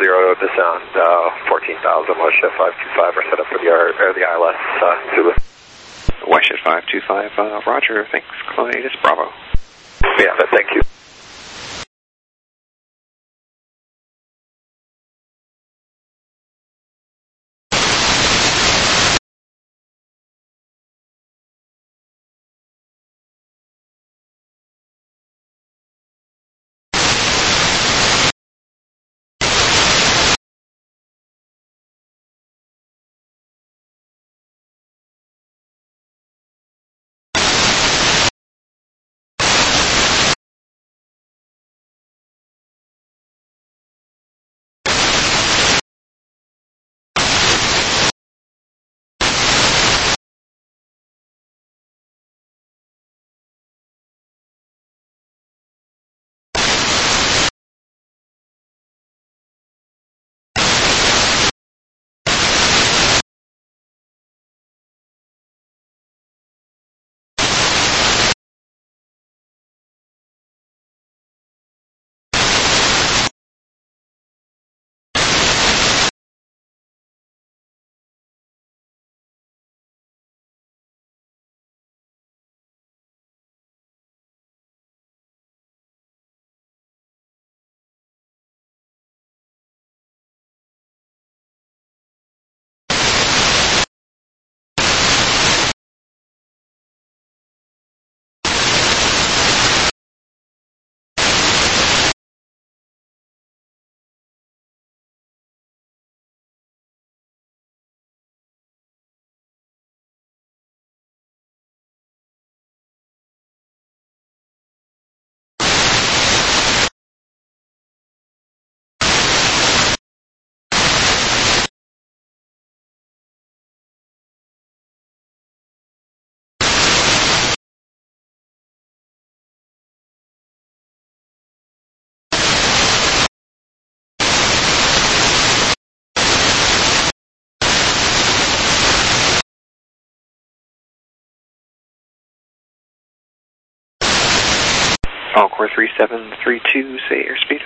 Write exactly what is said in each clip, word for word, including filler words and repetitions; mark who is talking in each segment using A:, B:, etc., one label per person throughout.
A: zero to sound uh, fourteen thousand, Westshed five two five are set up for the, R, or the I L S uh, Zulu.
B: Westshed five two five, uh, roger, thanks, Clyde, Bravo.
A: Yeah, thank you.
B: Encore three seven three two, say airspeed.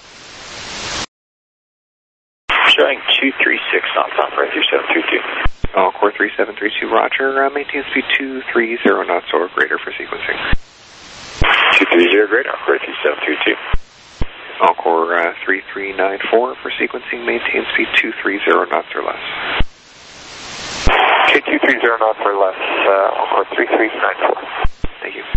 A: Showing two three six knots on for three seven three two.
B: Encore three seven three two, roger, uh, maintain speed two three zero knots or greater for sequencing.
A: two three zero greater, Encore three seven three two.
B: Encore uh, three three nine four for sequencing, maintain speed two three zero knots or less.
A: Okay, two three zero knots or less, uh, Encore three three nine four.
B: Thank you.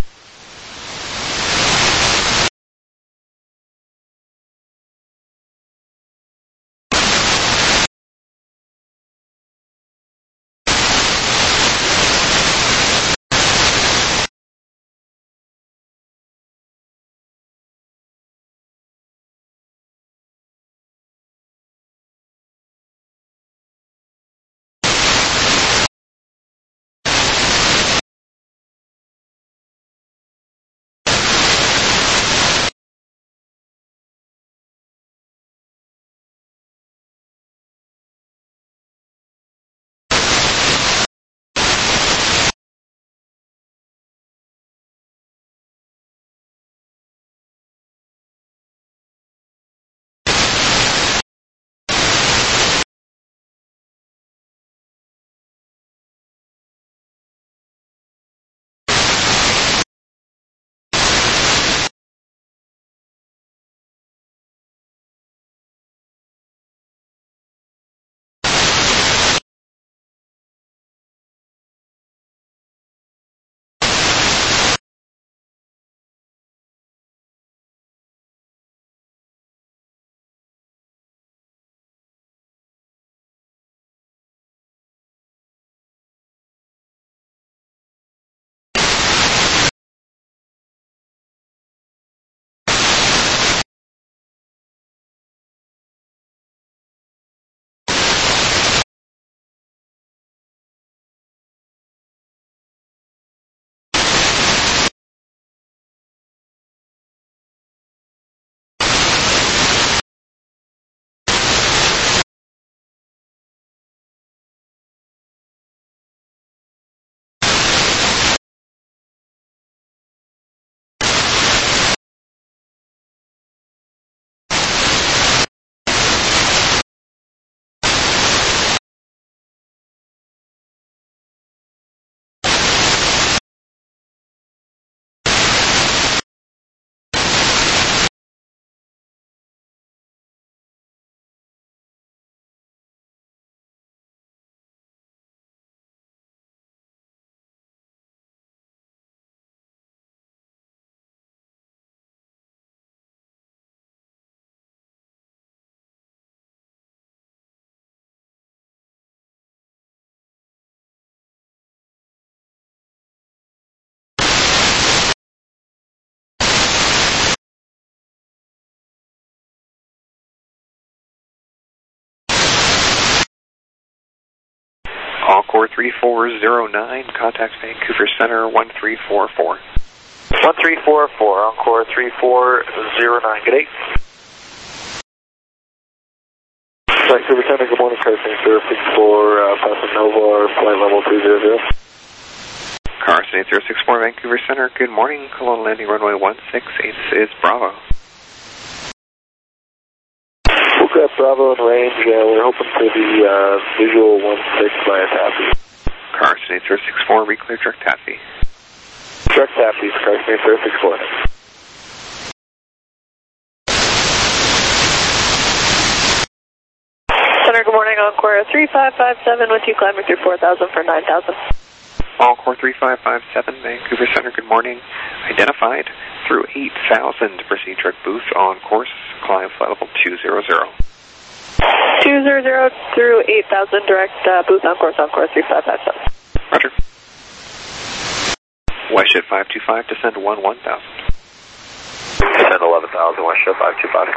B: Encore three four zero nine, contact Vancouver Center one three four four.
A: one three four four, Encore three four zero nine, good day. Vancouver Center, good morning, car six four, uh, Paso Nova, flight level two zero zero.
B: Car eight zero six four, Vancouver Center, good morning, Kelowna landing runway one six eight is Bravo.
A: We'll grab Bravo in range, uh, we're hoping for the uh, visual one six via taxi.
B: Car eight zero six four, reclear direct taxi.
A: Direct taxi, car eight zero six four.
C: Center, good morning, Encore three five five seven with you climbing through four thousand for nine thousand.
B: Encore three five five seven, Vancouver Center, good morning. Identified through eight thousand, proceed direct booth on course, climb flight level two zero zero.
C: two zero zero through eight thousand, direct uh, booth on course, Encore three five five seven.
B: Roger. WestJet five two five, descend one one thousand.
A: Descend eleven thousand, WestJet five two five.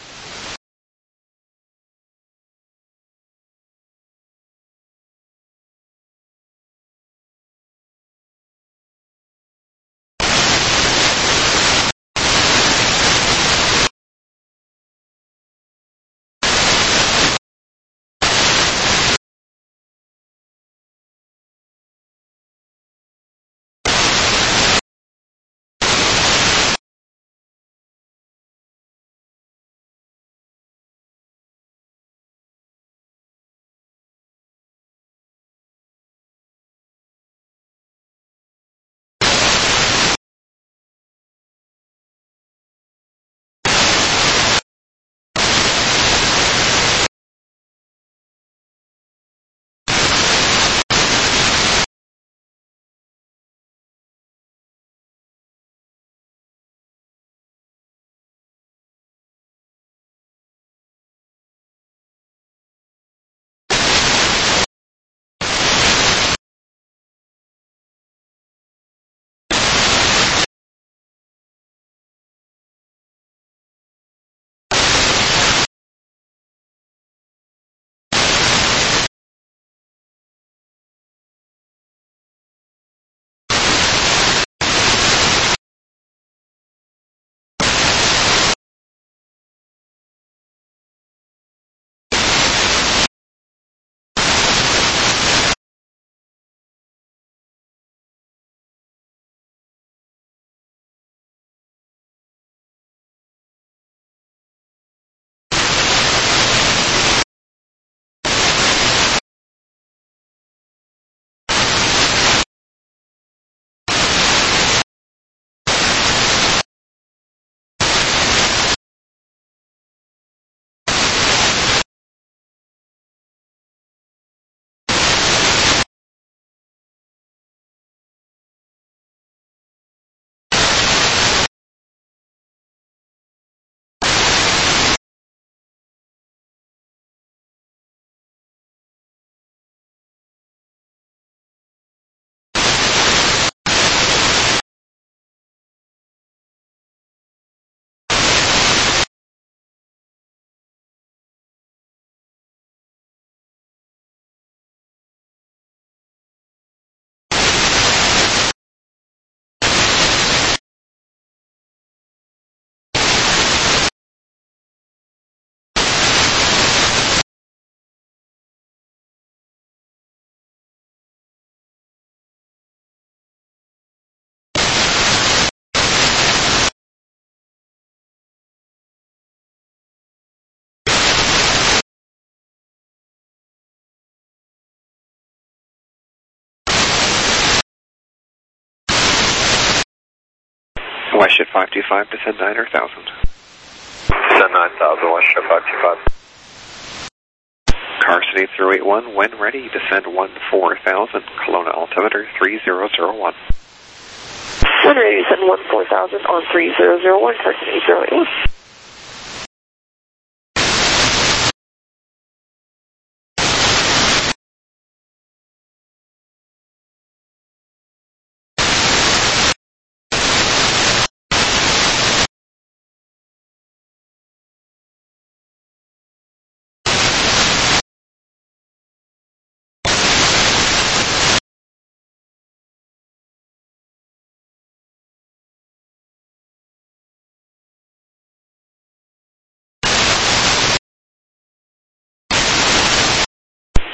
B: WestJet five two five, descend nine thousand.
A: Descend nine thousand, WestJet five two five.
B: Carson eight zero eight one, when ready, descend one four thousand, Kelowna altimeter three zero zero one.
C: When ready, descend one four thousand on three zero zero one, Carson eight zero eight one.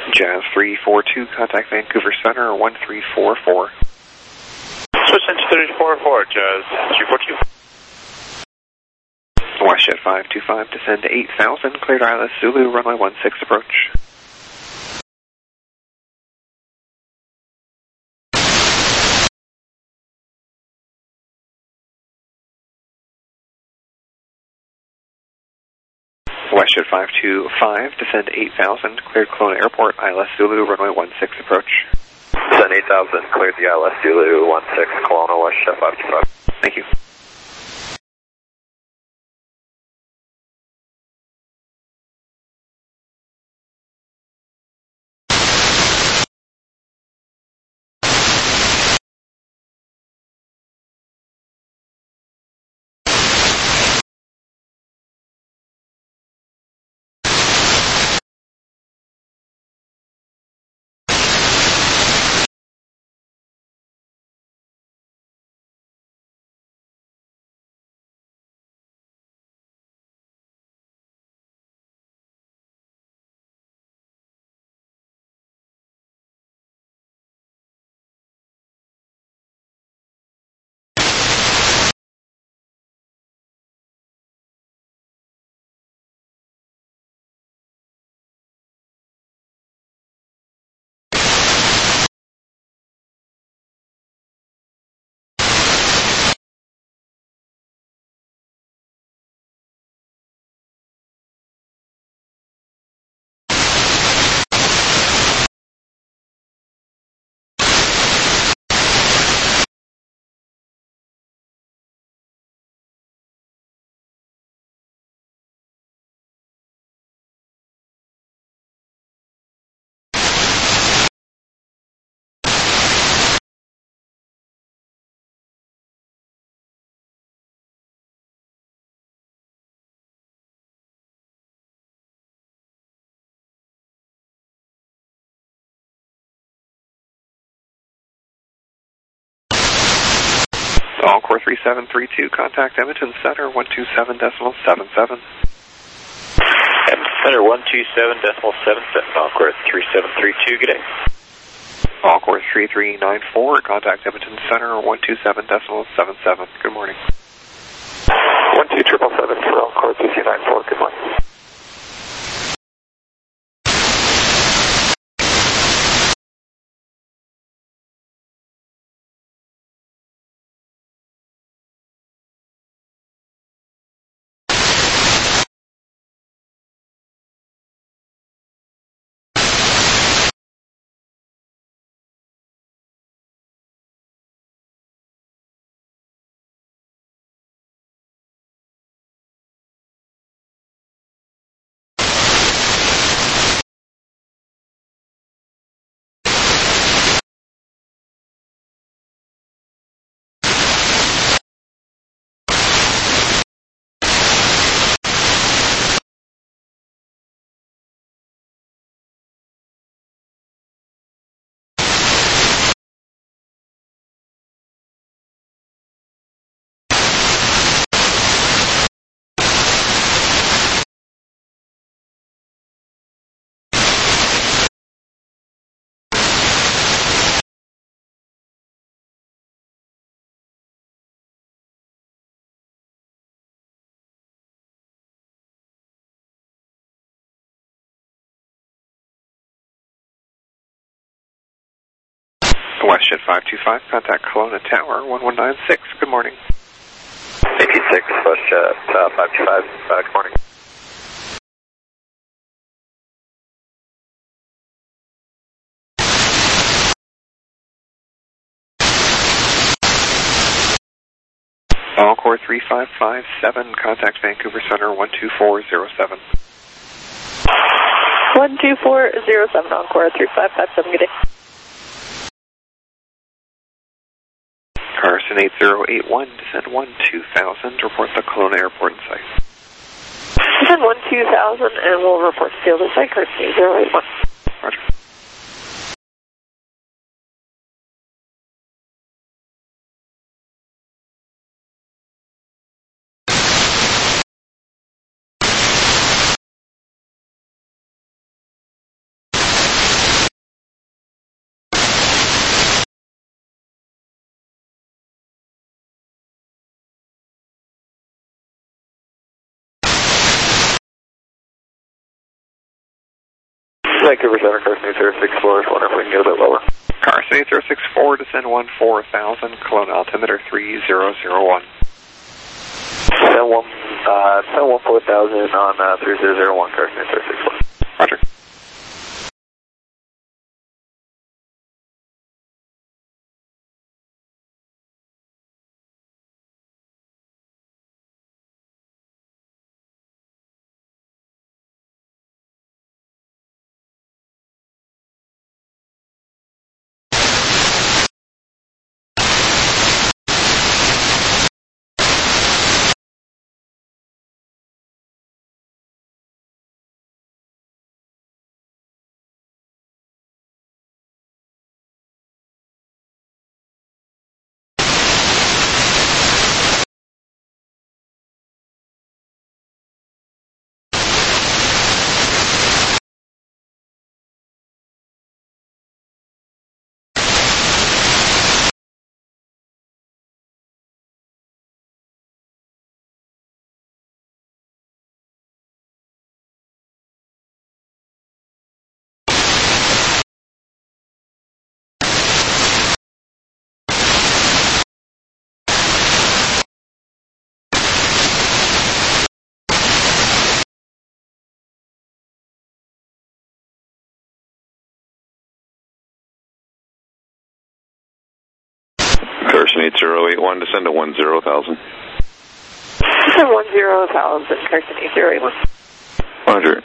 B: Jazz three four two, contact Vancouver Center one three four four.
D: Switch into three four four, Jazz three four two.
B: WestJet five two five, descend to eight thousand, cleared I L S Zulu, runway one six approach. WestJet five two five, descend eight thousand, cleared Kelowna Airport, I L S Zulu, runway one six approach.
A: Descend eight thousand, cleared the I L S Zulu, one six, Kelowna, WestJet five two five.
B: Thank you. Encore three seven three two, contact Edmonton Center one two seven decimal seven seven.
D: Edmonton Center one two seven decimal seven seven, Encore three seven three two, good day.
B: Encore three three nine four, contact Edmonton Center one two seven decimal seven seven. Good morning.
A: one two seven seven for Encore three three nine four, good morning.
B: WestJet five two five, contact Kelowna Tower one one nine six. Good morning.
A: eighty-six, WestJet uh, five two five, uh, good morning.
B: Encore three five five seven, contact Vancouver Center one two four zero seven.
C: one two four zero seven, Encore three five five seven, good day.
B: Carson eight zero eight one, descend one two thousand, report the Kelowna Airport in sight.
C: Descend one two thousand and we'll report to field in sight, Carson eight zero eight one.
B: Roger.
A: Vancouver Center, Carson eight zero six four, wonder if we can get a bit lower.
B: Carson eight zero six four, descend one four thousand, Kelowna altimeter three zero zero one.
A: Descend one, uh, descend one four thousand on uh, three zero zero one, Carson eight zero six four.
B: Roger.
E: Carson eight zero eight one, descend to one zero thousand.
C: Descend one zero thousand, Carson eight zero eight one.
E: Roger.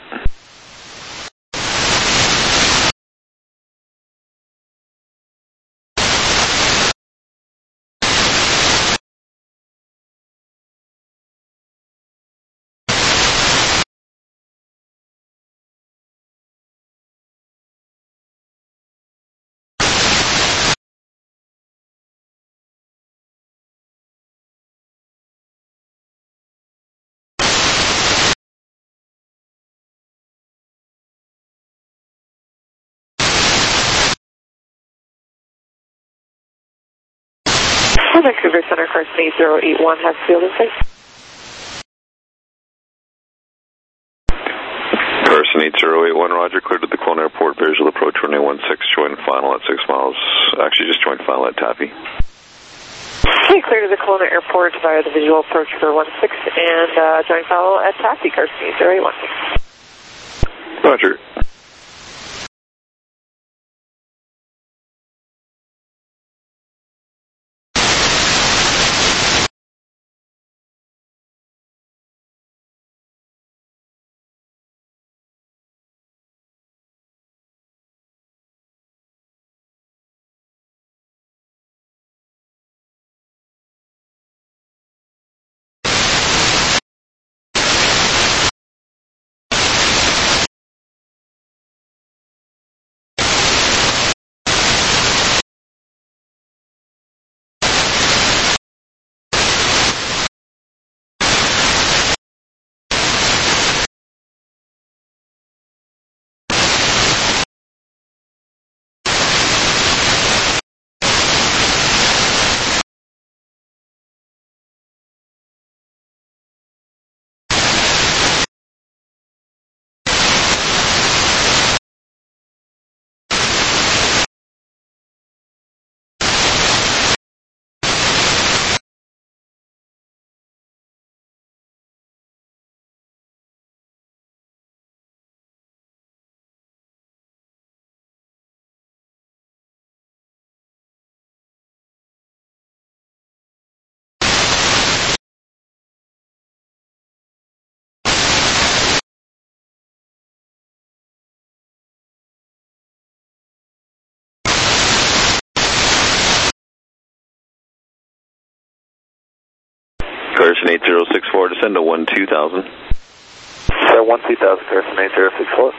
C: Vancouver Center, Carson eight zero eight one, has field in sight.
E: Carson eight zero eight one, roger, cleared to the Kelowna Airport, visual approach runway one six, join final at six miles, actually just join final at Tappy.
C: Okay, clear to the Kelowna Airport via the visual approach for one six and uh, join follow at Tappy, Carson eight zero eight one.
E: Roger. Carson eight zero six four, descend to one two thousand.
A: Descend one two thousand, Carson eight zero six four.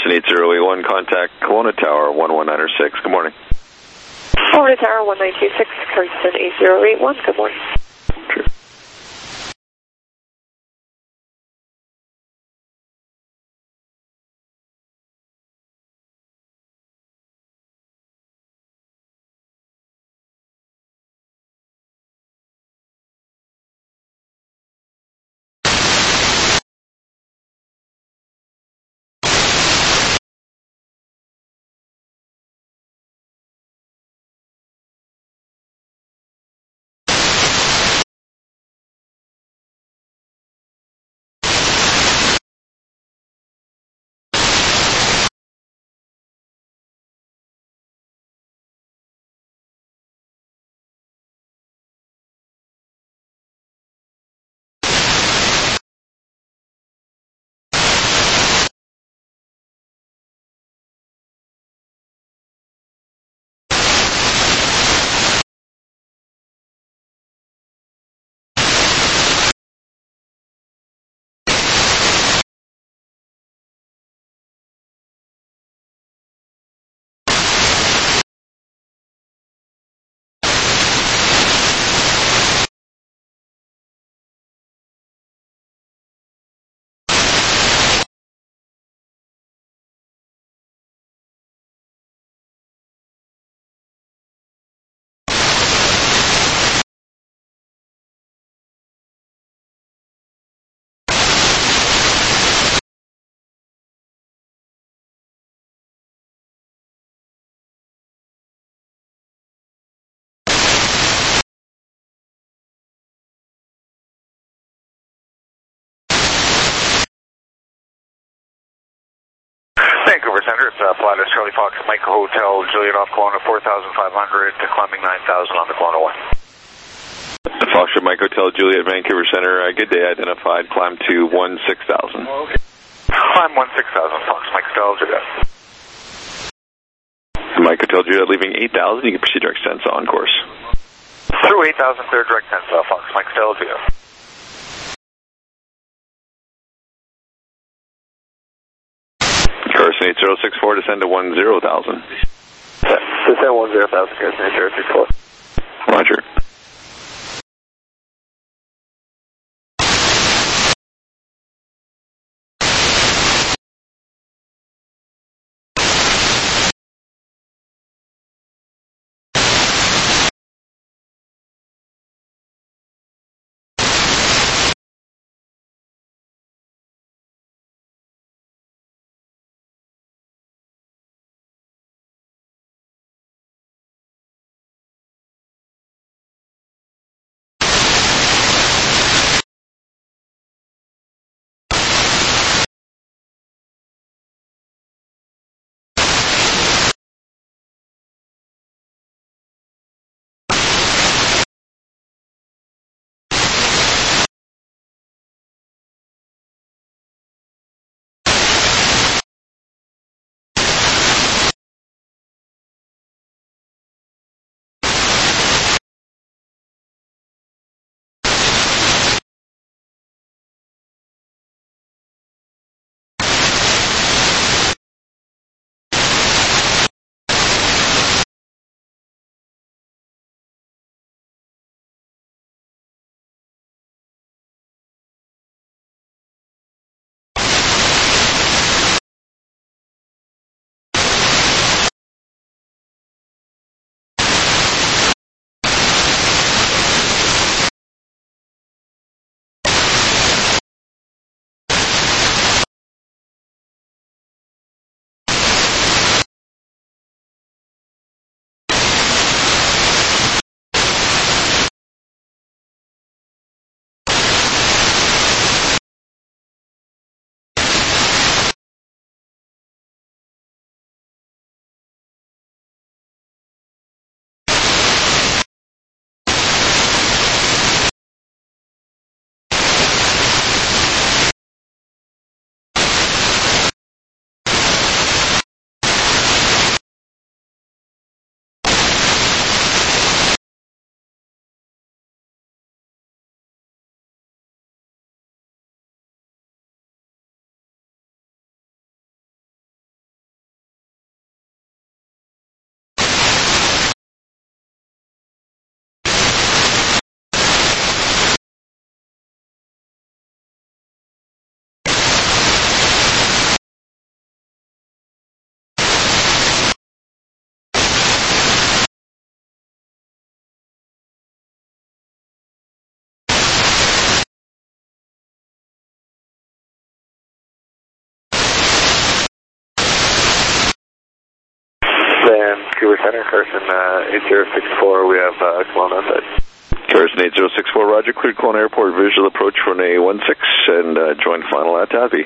E: Carson eight zero eight one, contact Kelowna Tower one one nine six. Good morning.
C: Kelowna Tower one nine two six, Carson eight zero eight one. Good morning.
E: True.
A: Vancouver Center, it's uh, Pilatus Charlie Fox, Mike Hotel, Juliet off Kelowna four thousand five hundred, climbing nine thousand on the Kelowna one.
E: Foxtrot Mike Hotel, Juliet, Vancouver Center. Uh, good day, identified. Climb to one six thousand.
A: Oh, okay. Climb one six thousand, Fox Mike Hotel, Juliet.
E: Mike Hotel, Juliet, leaving eight thousand. You can proceed direct descent on course.
A: Through eight thousand, clear direct descent, uh, Fox Mike Hotel, Juliet.
E: Carson eight zero six four, descend to one zero thousand.
A: Descend one zero thousand, Carson eight zero six four.
E: Roger.
A: Vancouver Center, Carson uh, eight zero six four, we have uh, Kelowna on side.
E: Carson eight zero six four, roger, cleared Kelowna Airport, visual approach for runway one six, and uh, join final at Taffy.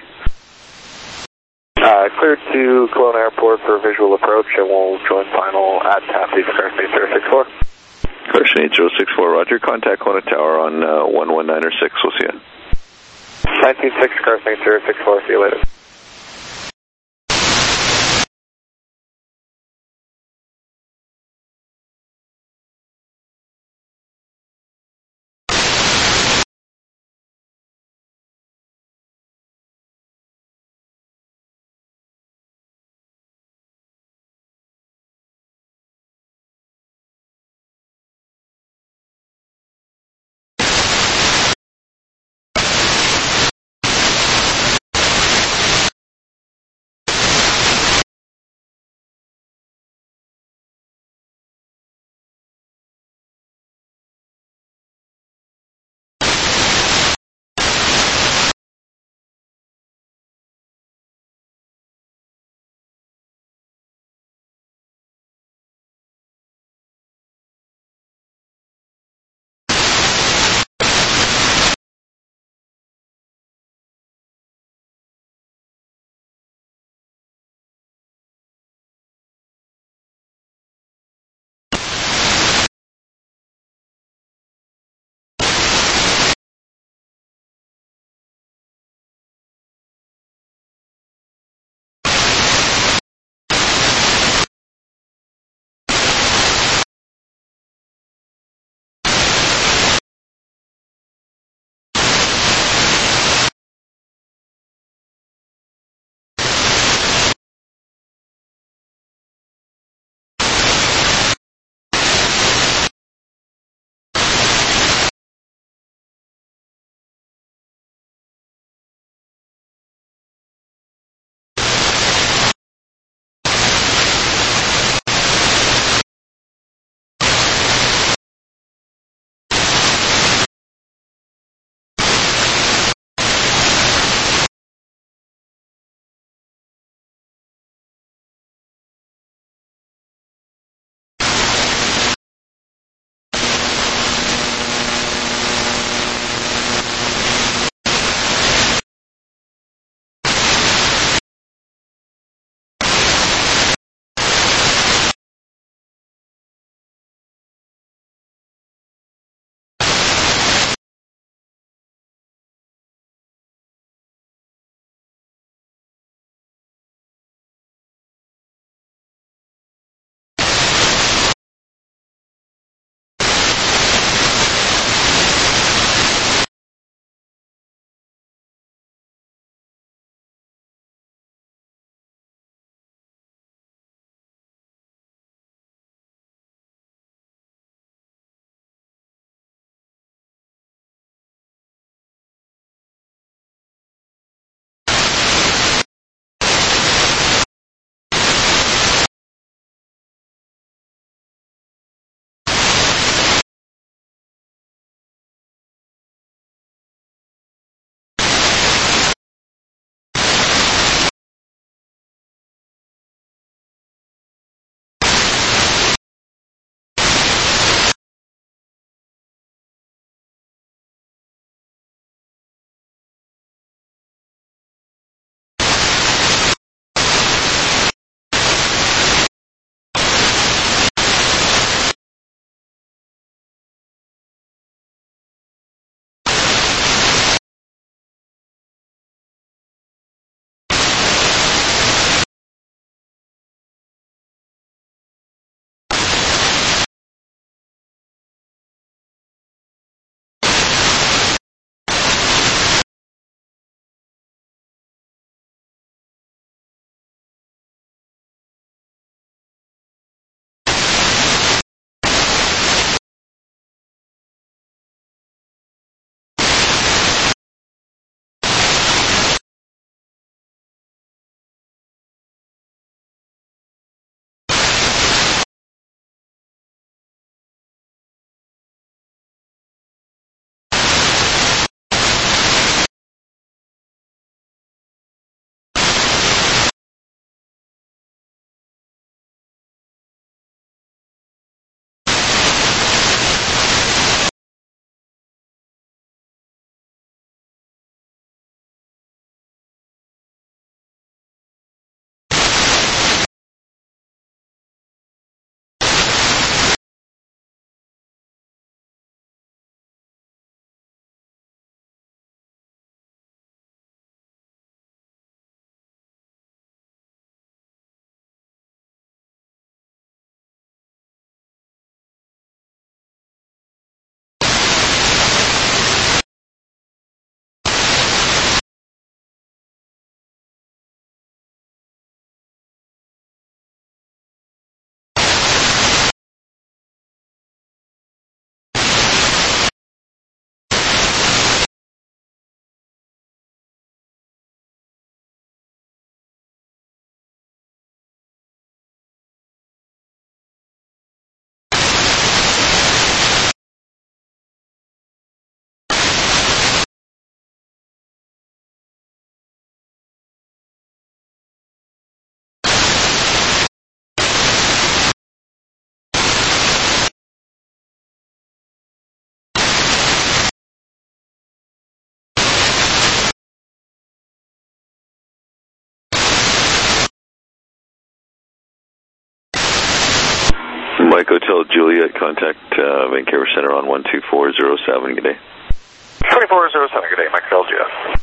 A: Uh, cleared to Kelowna Airport for visual approach, and we'll join final at Taffy for Carson eight zero six four.
E: Carson eight zero six four, roger, contact Kelowna Tower on uh, one one nine or six, we'll see you.
A: nineteen six, Carson eight zero six four, see you later.
E: Mike Hotel Juliet, contact uh, Vancouver Center on one two four zero seven. Good day.
A: twenty-four oh seven, good day, Mike Hotel Juliet.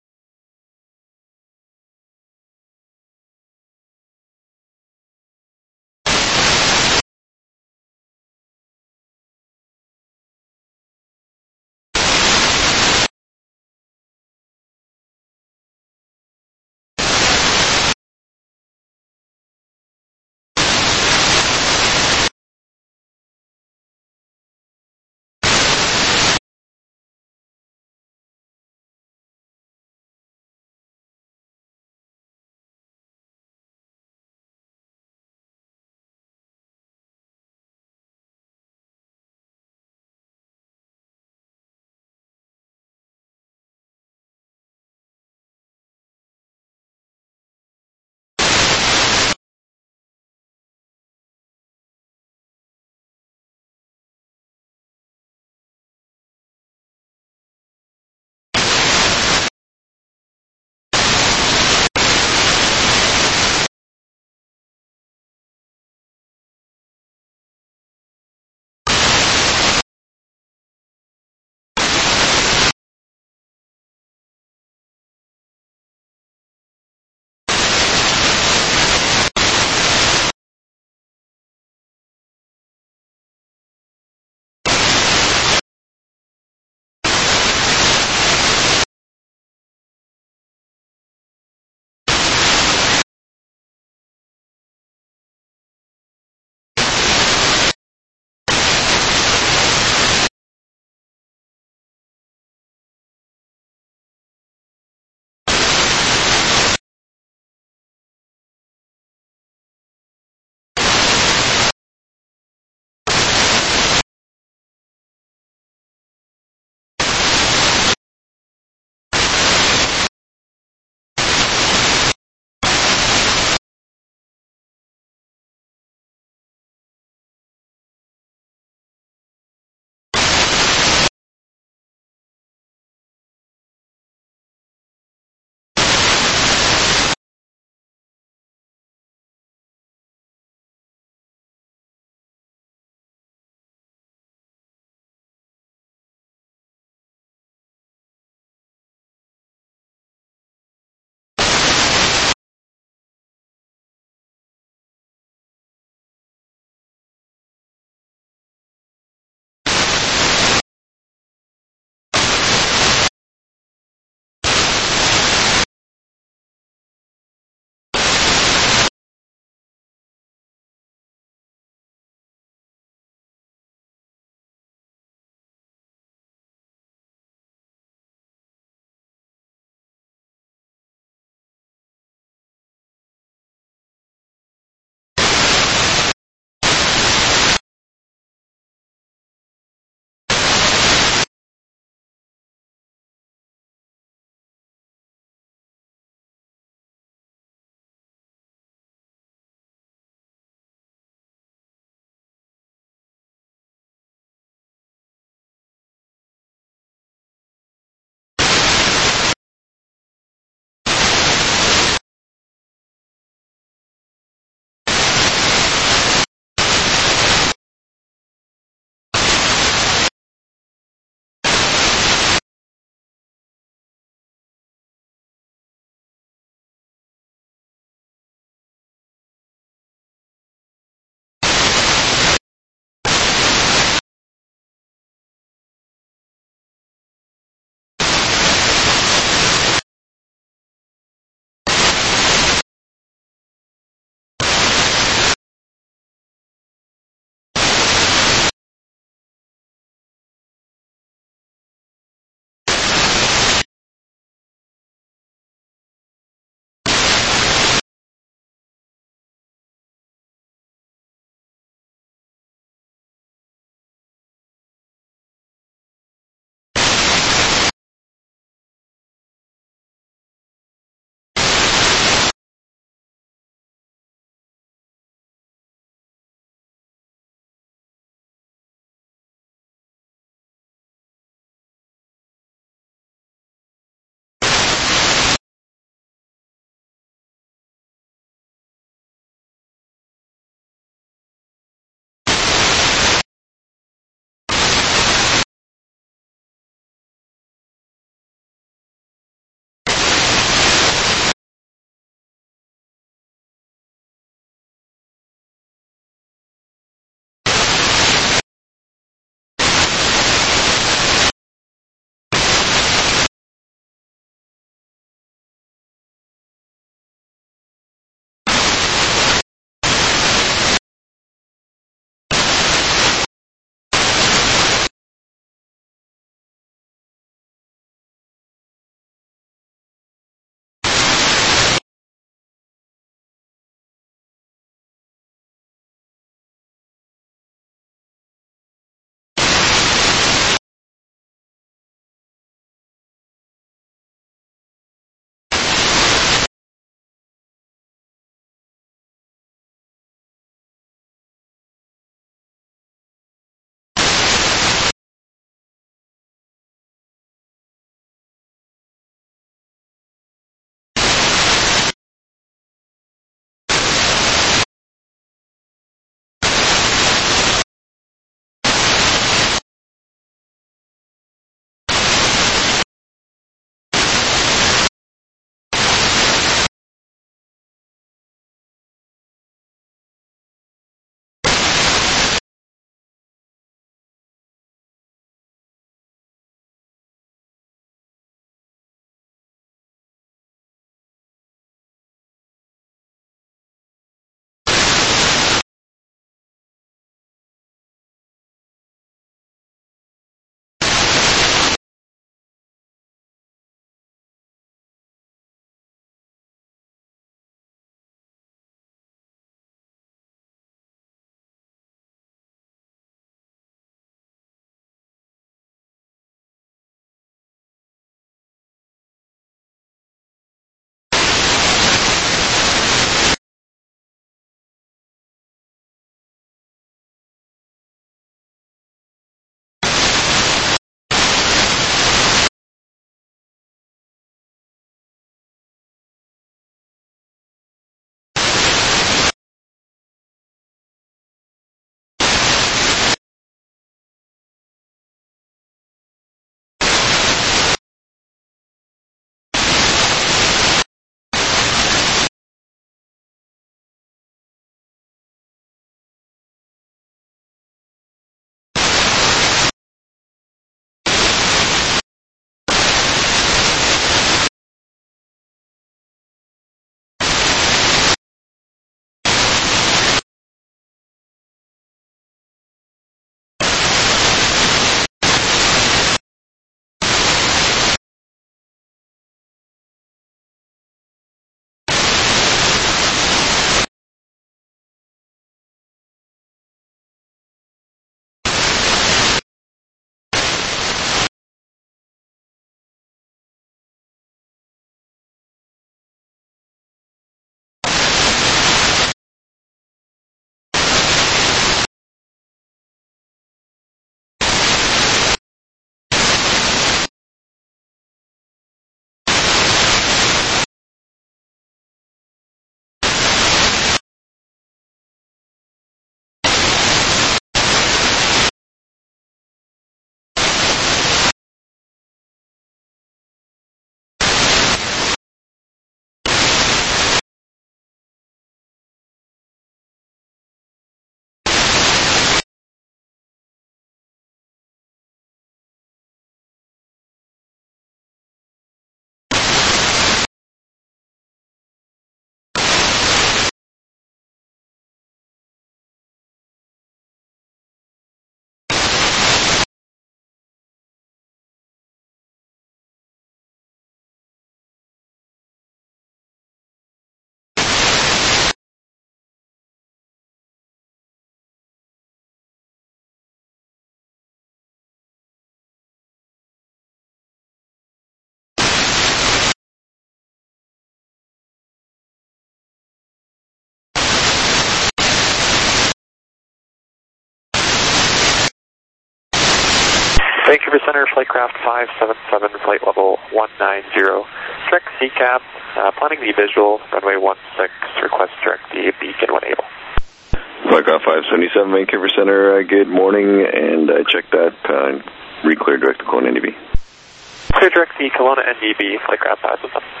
B: Vancouver Center, Flightcraft five seven seven, flight level one nine zero. Direct C CAP, uh, planning the visual, runway one six, request direct the beacon when able.
E: Flightcraft five seventy-seven, Vancouver Center, uh, good morning, and I uh, checked that, uh, re-clear direct to Kelowna N D B.
B: Clear direct the Kelowna N D B, Flightcraft five seven seven.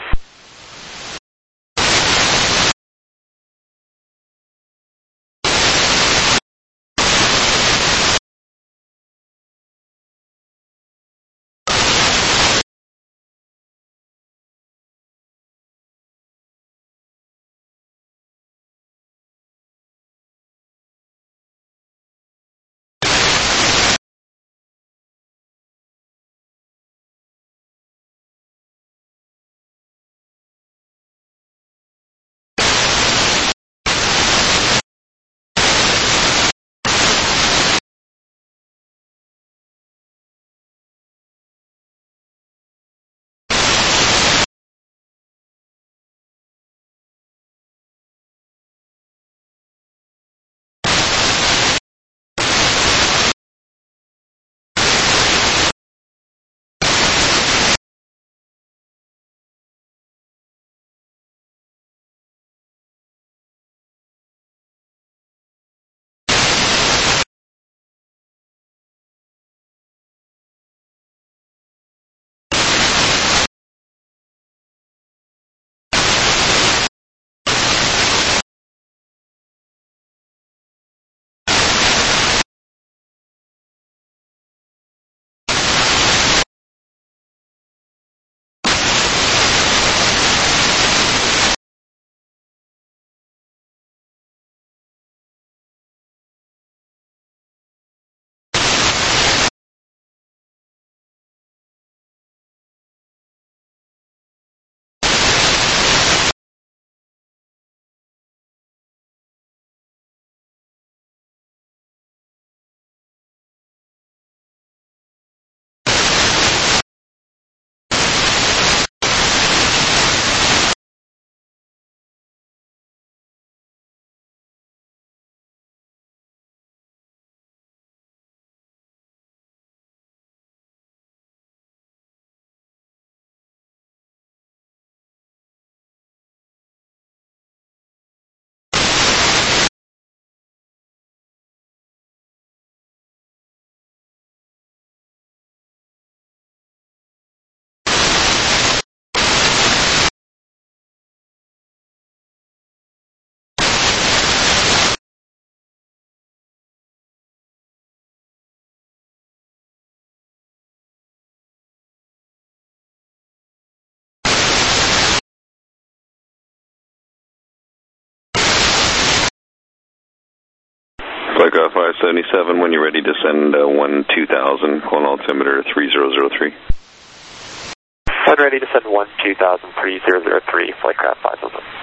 E: Flightcraft five seventy-seven, when you're ready to send uh, one two thousand, call altimeter three zero zero three.
B: I'm ready to send one two thousand, three zero zero three, Flightcraft five seven seven.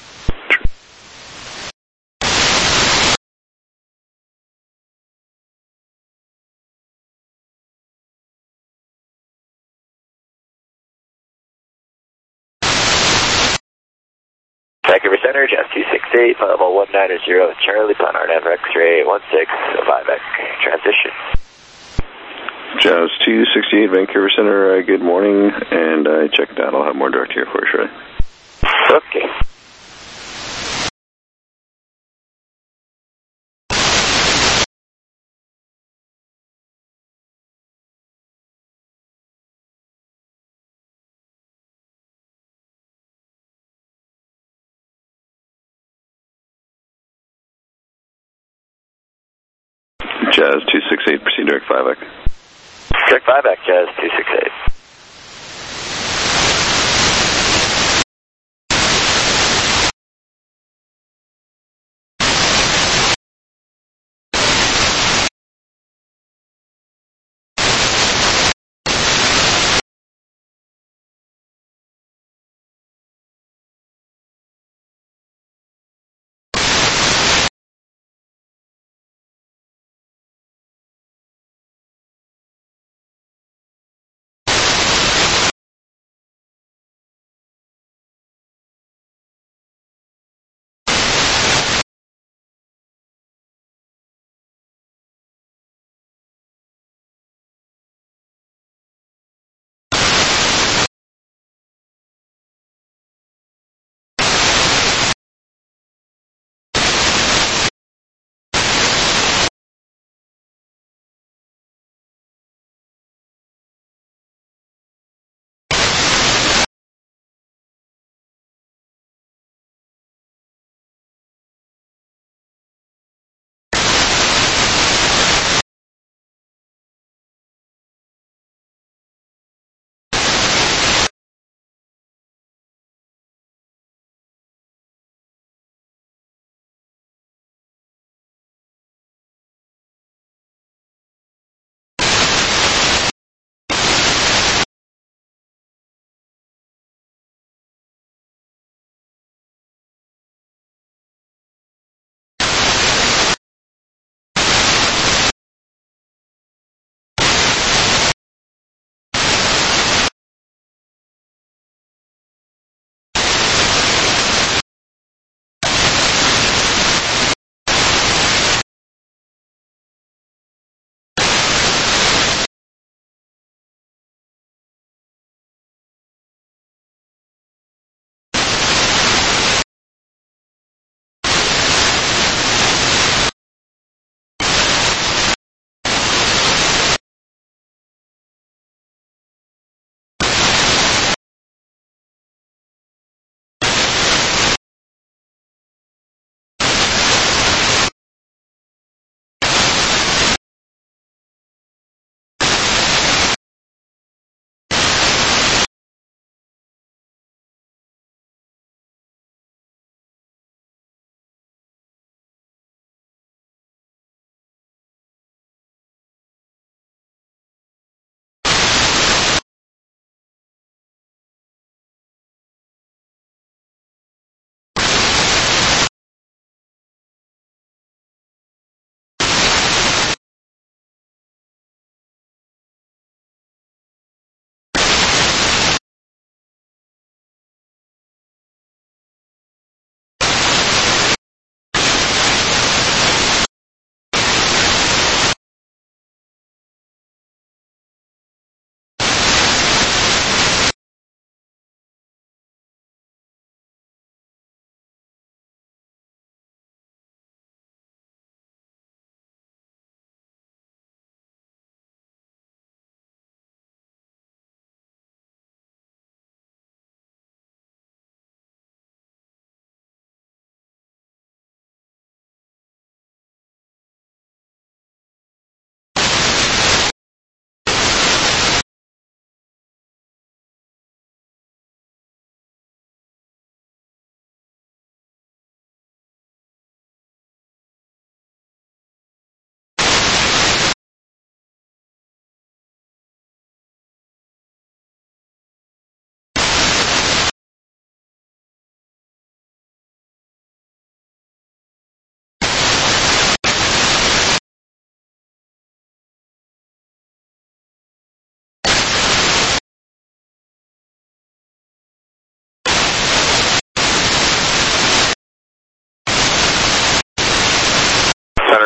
D: Vancouver Center, Jazz two six eight, level one nine zero, Charlie, Planar Nav X-ray one six five X, transition.
E: Jazz two sixty-eight, Vancouver Center, uh, good morning, and I checked that. I'll have more direct here for you shortly.
D: Okay.
E: Jazz two sixty-eight, proceed direct five X.
D: Direct five X, Jazz two sixty-eight.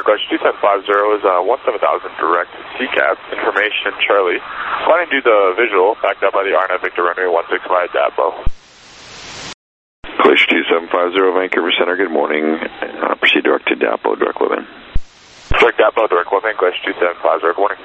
F: question two seven five zero is uh, one seven thousand direct C CAP information, Charlie. Planning to do the visual, backed up by the R N A Victor runway one six five Daplo.
E: Glacier two seven five zero, Vancouver Center, good morning. Uh, proceed direct to Daplo, direct Living.
F: Direct Daplo, direct Living, Glacier two seven five zero, good morning.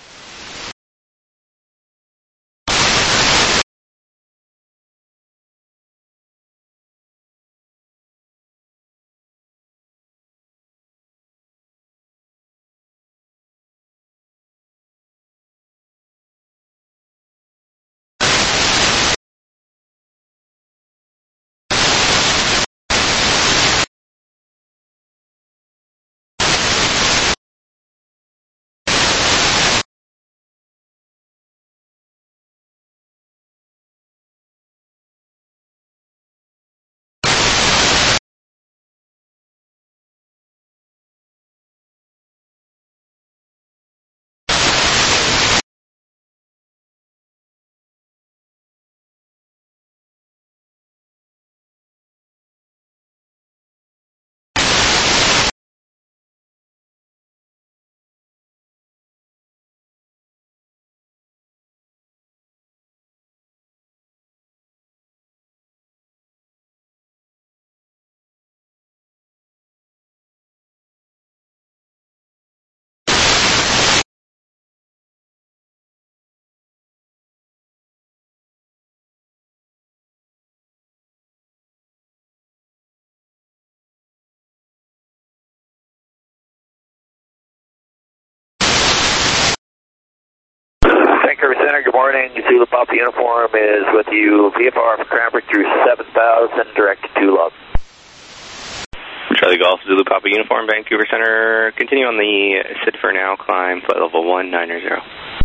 D: Vancouver Center, good morning. Zulu Papa Uniform is with you. V F R from Cranbrook through seven thousand, direct to Tulub.
G: Charlie Golf, Zulu Papa Uniform, Vancouver Center. Continue on the S I D for now, climb flight level one nine zero.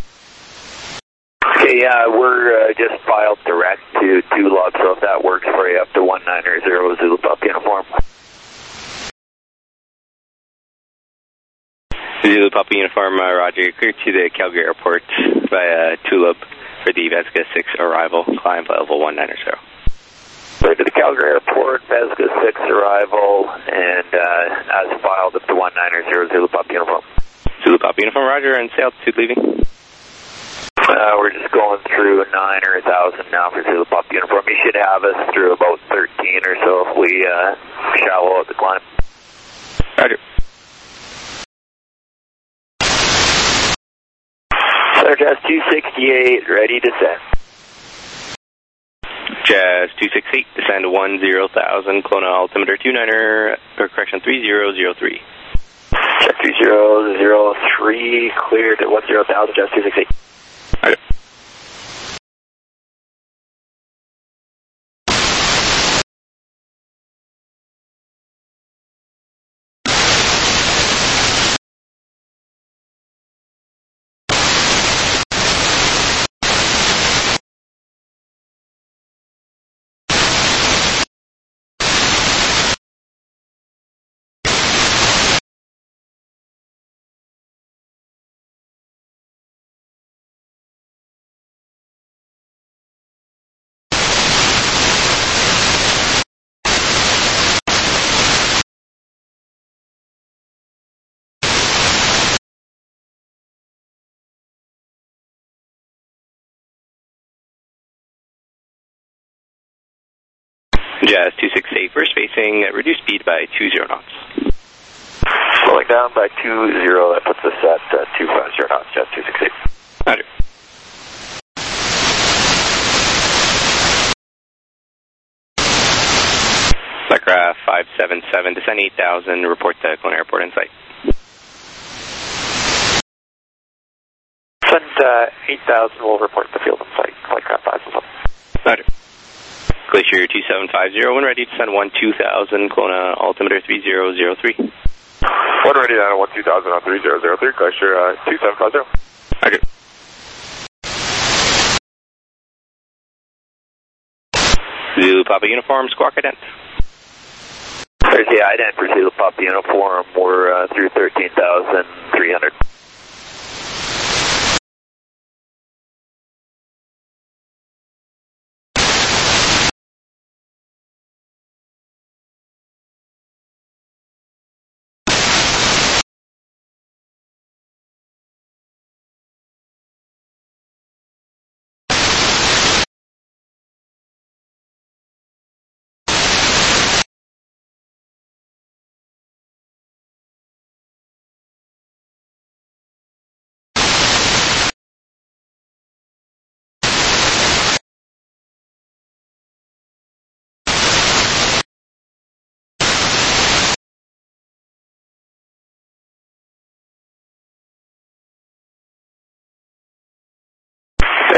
D: Okay, yeah, we're uh, just filed direct to Tulub, so if that works for you, up to one nine zero Zulu Papa Uniform.
G: Zulu Papa Uniform, uh, Roger, clear to the Calgary Airport via Tulub for the Vesga six arrival, climb flight level one nine zero.
D: Clear to the Calgary Airport, Vesga six arrival, and uh, as filed up to one nine zero Zulu Papa Uniform.
G: Zulu Papa Uniform, Roger, and say altitude leaving.
D: Uh, we're just going through nine or a thousand now for Zulu Papa Uniform. You should have us through about thirteen or so if we uh, shallow out the climb.
G: Roger.
D: Center Jazz two sixty-eight, ready to descend.
G: Jazz two sixty-eight, descend one zero thousand, Kelowna altimeter two niner, or correction three zero zero three.
D: Jazz two zero zero three, cleared at one zero thousand, Jazz two sixty-eight.
G: Roger. Jazz two sixty-eight, first facing, reduce speed by two zero knots.
D: Slowing down by two zero, that puts us at uh, two five zero knots, Jazz two sixty-eight.
G: Roger. Blackcraft five seven seven, descend eight thousand, report to Kelowna Airport in sight.
B: Send uh, eight thousand, we'll report the field in sight, Blackcraft five seven seven.
G: Roger. Glacier two seven five zero, when ready to send one two thousand, Kelowna altimeter three zero zero three.
F: One ready down at one two thousand on three zero zero three, Glacier uh, two seven five zero.
G: Roger. Zulu Papa Uniform, squawk ident.
D: There's the ident for Zulu Papa Uniform, we're uh, through thirteen thousand three hundred.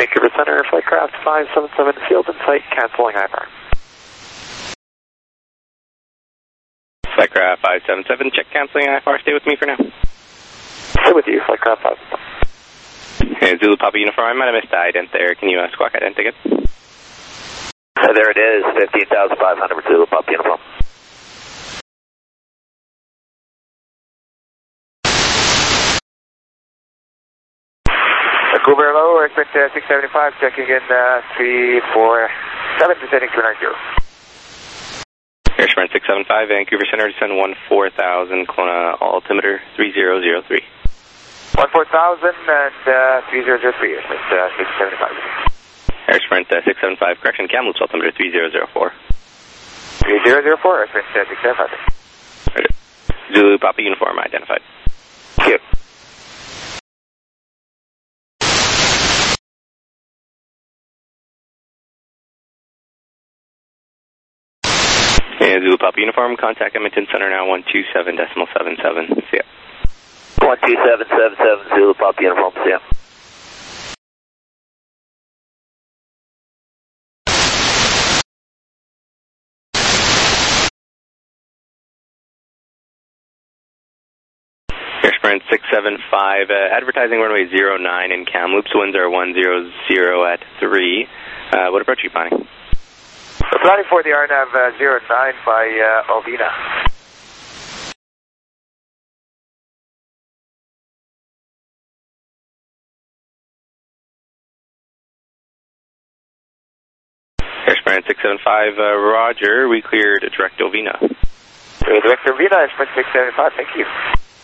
B: Vancouver Center, Flightcraft five seven seven, field in sight, canceling I F R.
G: Flightcraft five seven seven, check canceling I F R, stay with me for now.
B: Stay with you, Flightcraft five seven seven.
G: Hey, Zulu Papa Uniform, I might have missed the ident there. Can you uh, squawk ident again?
D: Uh, there it is, fifteen thousand five hundred for Zulu Papa Uniform.
A: Vancouver low, expect uh, six seventy-five, checking in uh, three four seven, descending two nine zero.
G: Air Sprint six seven five, Vancouver Center, descend one four thousand, Kelowna altimeter three zero zero three.
A: one four thousand and uh, three zero zero three, Sprint uh, six seventy-five.
G: Air Sprint uh, six seven five, correction, Kamloops altimeter three zero zero four.
A: three zero zero four, Air Sprint uh, six seven five.
G: Right. Zulu Papa Uniform identified.
A: Thank you.
G: And Zulu Papa Uniform, contact Edmonton Center now one two seven decimal seven seven. See ya.
D: one two seven seven seven, Zulu Papa Uniform, see ya.
G: Air Sprint six seven five, uh, advertising runway zero nine in Kamloops, winds are one zero zero at three. Uh, what approach are you planning?
A: We're planning for the R N A V uh, zero nine by uh, Alvina.
G: Air Sprint six seven five, uh, roger, we cleared direct Alvina.
A: Uh, Director Alvina, Air Sprint six seven five, thank you.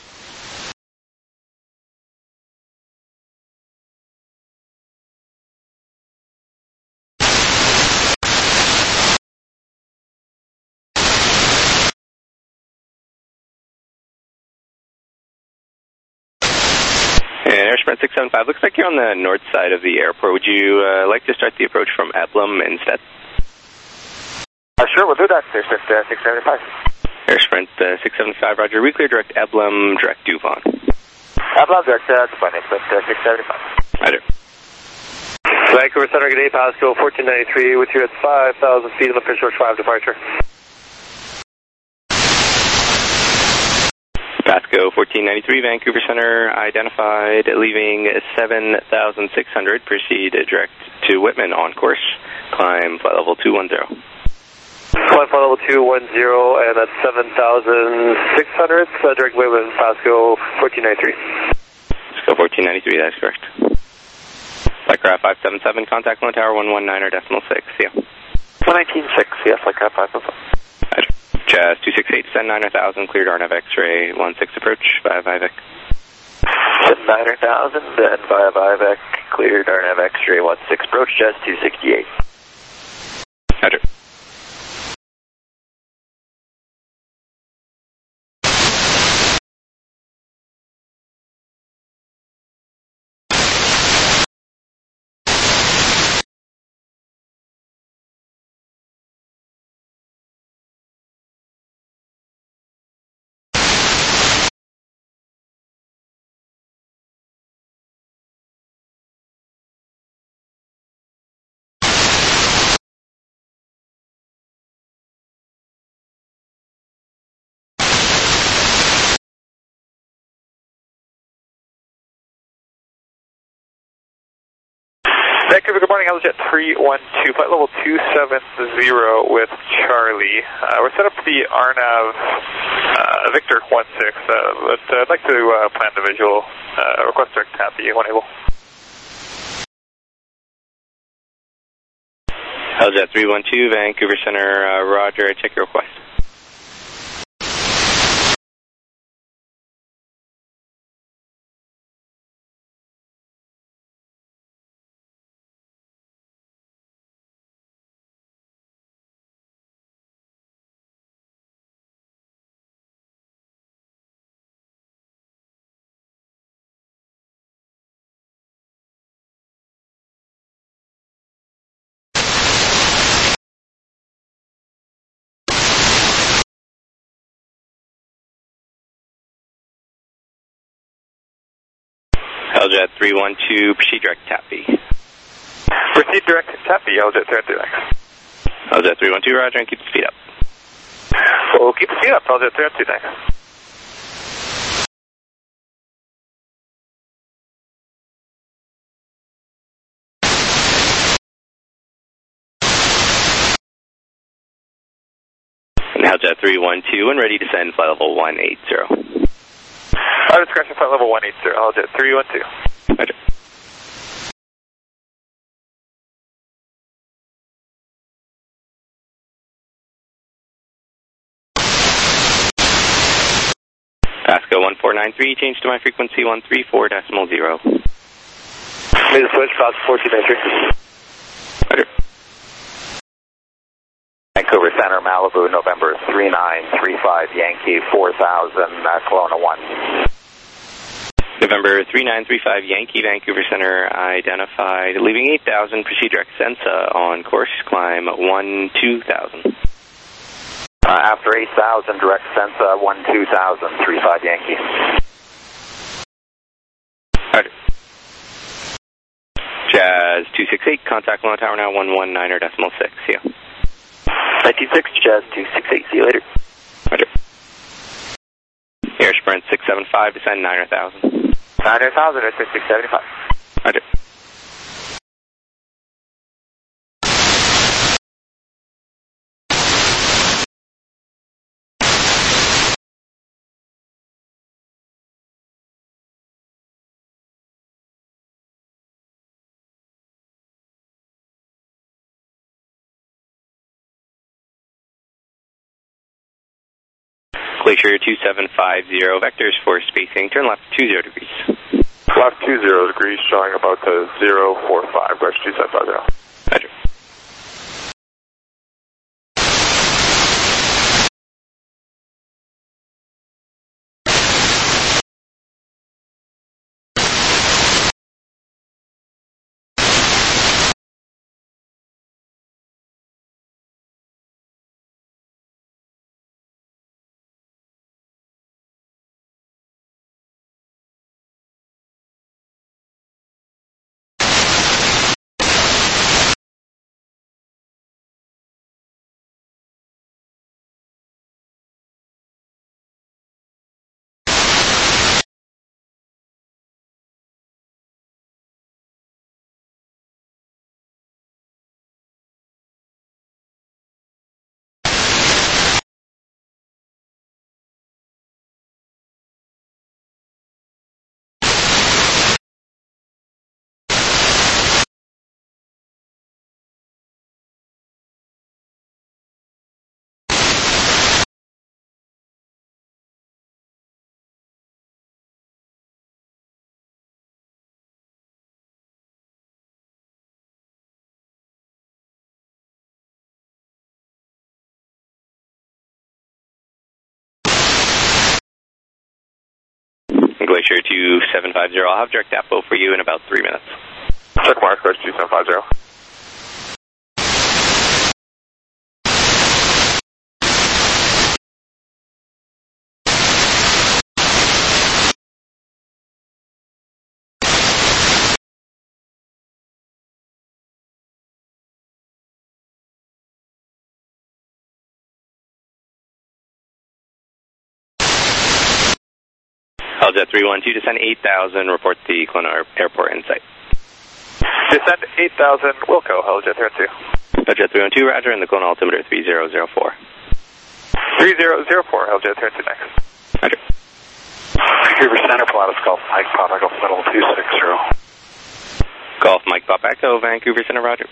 G: And Air Sprint six seven five, looks like you're on the north side of the airport. Would you uh, like to start the approach from Eblum instead?
A: Uh, sure, we'll do that, Air Sprint uh, six seven five.
G: Air Sprint uh, six seven five, roger, we clear direct Eblum, direct Duvon.
A: Ablum, Direct uh, Duvon, Air Sprint uh, six seven five.
G: Roger.
H: Vancouver Center, good day, Pasco fourteen ninety-three, with you at five thousand feet on the Fish Road five departure.
G: Pasco fourteen ninety-three, Vancouver Center, identified, leaving seven thousand six hundred, proceed direct to Whitman on course, climb flight level two one zero.
H: Climb flight level two one zero, and that's seven thousand six hundred, uh, direct Whitman, Pasco fourteen ninety-three.
G: Pasco fourteen ninety-three, that's correct. Flightcraft five seven seven, contact one tower one one nine or decimal six, see ya.
B: one nineteen six, yes, Flightcraft five seven seven.
G: Roger. Jazz two six eight, send nine thousand, cleared R N A V X-ray one six approach, via Vivac.
D: Send nine thousand and via Vivac, cleared R N A V X-ray one six approach, Jazz two sixty-eight.
G: Roger.
F: Vancouver, good morning. Helijet three one two, flight level two seven zero with Charlie. Uh, we're set up for the R N A V uh, Victor one six, uh, but uh, I'd like to uh, plan the visual, uh, request direct tappy when able.
G: Helijet three one two, Vancouver Center, uh, roger, check your request. Helijet three one two, proceed direct tappy.
F: Proceed direct to Tappy, L J three one two next.
G: L J three one two, roger, and keep the speed up.
F: We'll keep the speed up, L J three one two next.
G: Now Jet three one two and ready to send flight level one eighty.
F: Our discretion, flight level one eighty, L Jet three one two.
G: Roger. Pasco one four nine three, change to my frequency one three four decimal zero.
H: Made the switch, Pasco fourteen ninety-three.
G: Roger.
D: Vancouver Center, Malibu, November three nine three five, Yankee four thousand, uh, Kelowna one.
G: November three nine three five, Yankee, Vancouver Center, identified, leaving eight thousand, proceed direct Sensa on course, climb one two thousand.
D: Uh, after eight thousand, direct Sensa one two thousand, three five, Yankee.
G: Roger. Jazz two six eight, contact Lone Tower now one one nine decimal six, see ya.
D: ninety-six, Jazz two six eight, see you later.
G: Roger. Air Sprint six seven five, descend nine thousand.
D: nine thousand, Air Sprint six seventy-five.
G: Roger. Glacier two seven five zero, vectors for spacing, turn left two zero degrees.
F: Left two zero degrees, showing about the zero four five, Glacier two seven five zero.
G: Roger. Glacier two seven five zero, I'll have direct depot for you in about three minutes.
F: Check mark, Glacier two seven five zero.
G: L J three one two, descend eight thousand, report the Kelowna Airport in sight.
F: Descend eight thousand, Wilco, L J three one two.
G: L J three one two, roger, and the Kelowna altimeter three zero zero four.
F: three zero zero four, L J three one two next.
G: Roger.
A: Vancouver Center, Pilatus Golf, Mike Pop Echo, middle two six zero.
G: Golf Mike Pop Echo, Vancouver Center, roger.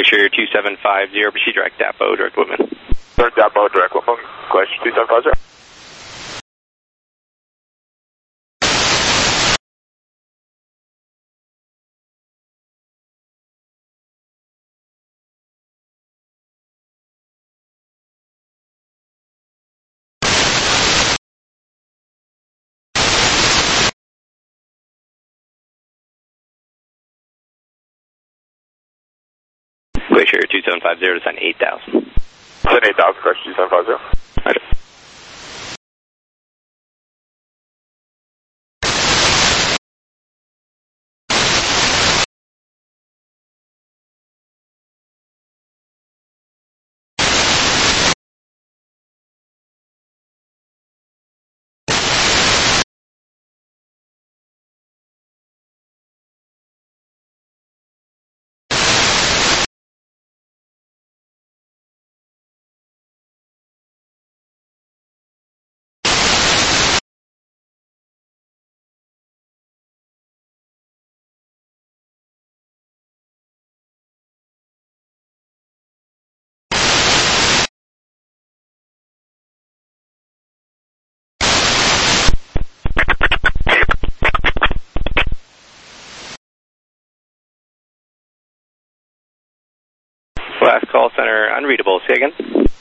G: Glacier two seven five zero, proceed direct D A P O, direct Whitman.
A: Direct D A P O, direct Whitman, Glacier two seven five zero.
G: Glacier two seven five zero, descend eight thousand.
A: Descend eight thousand, Glacier two seven five zero.
G: Roger. Last call center, unreadable. Say again.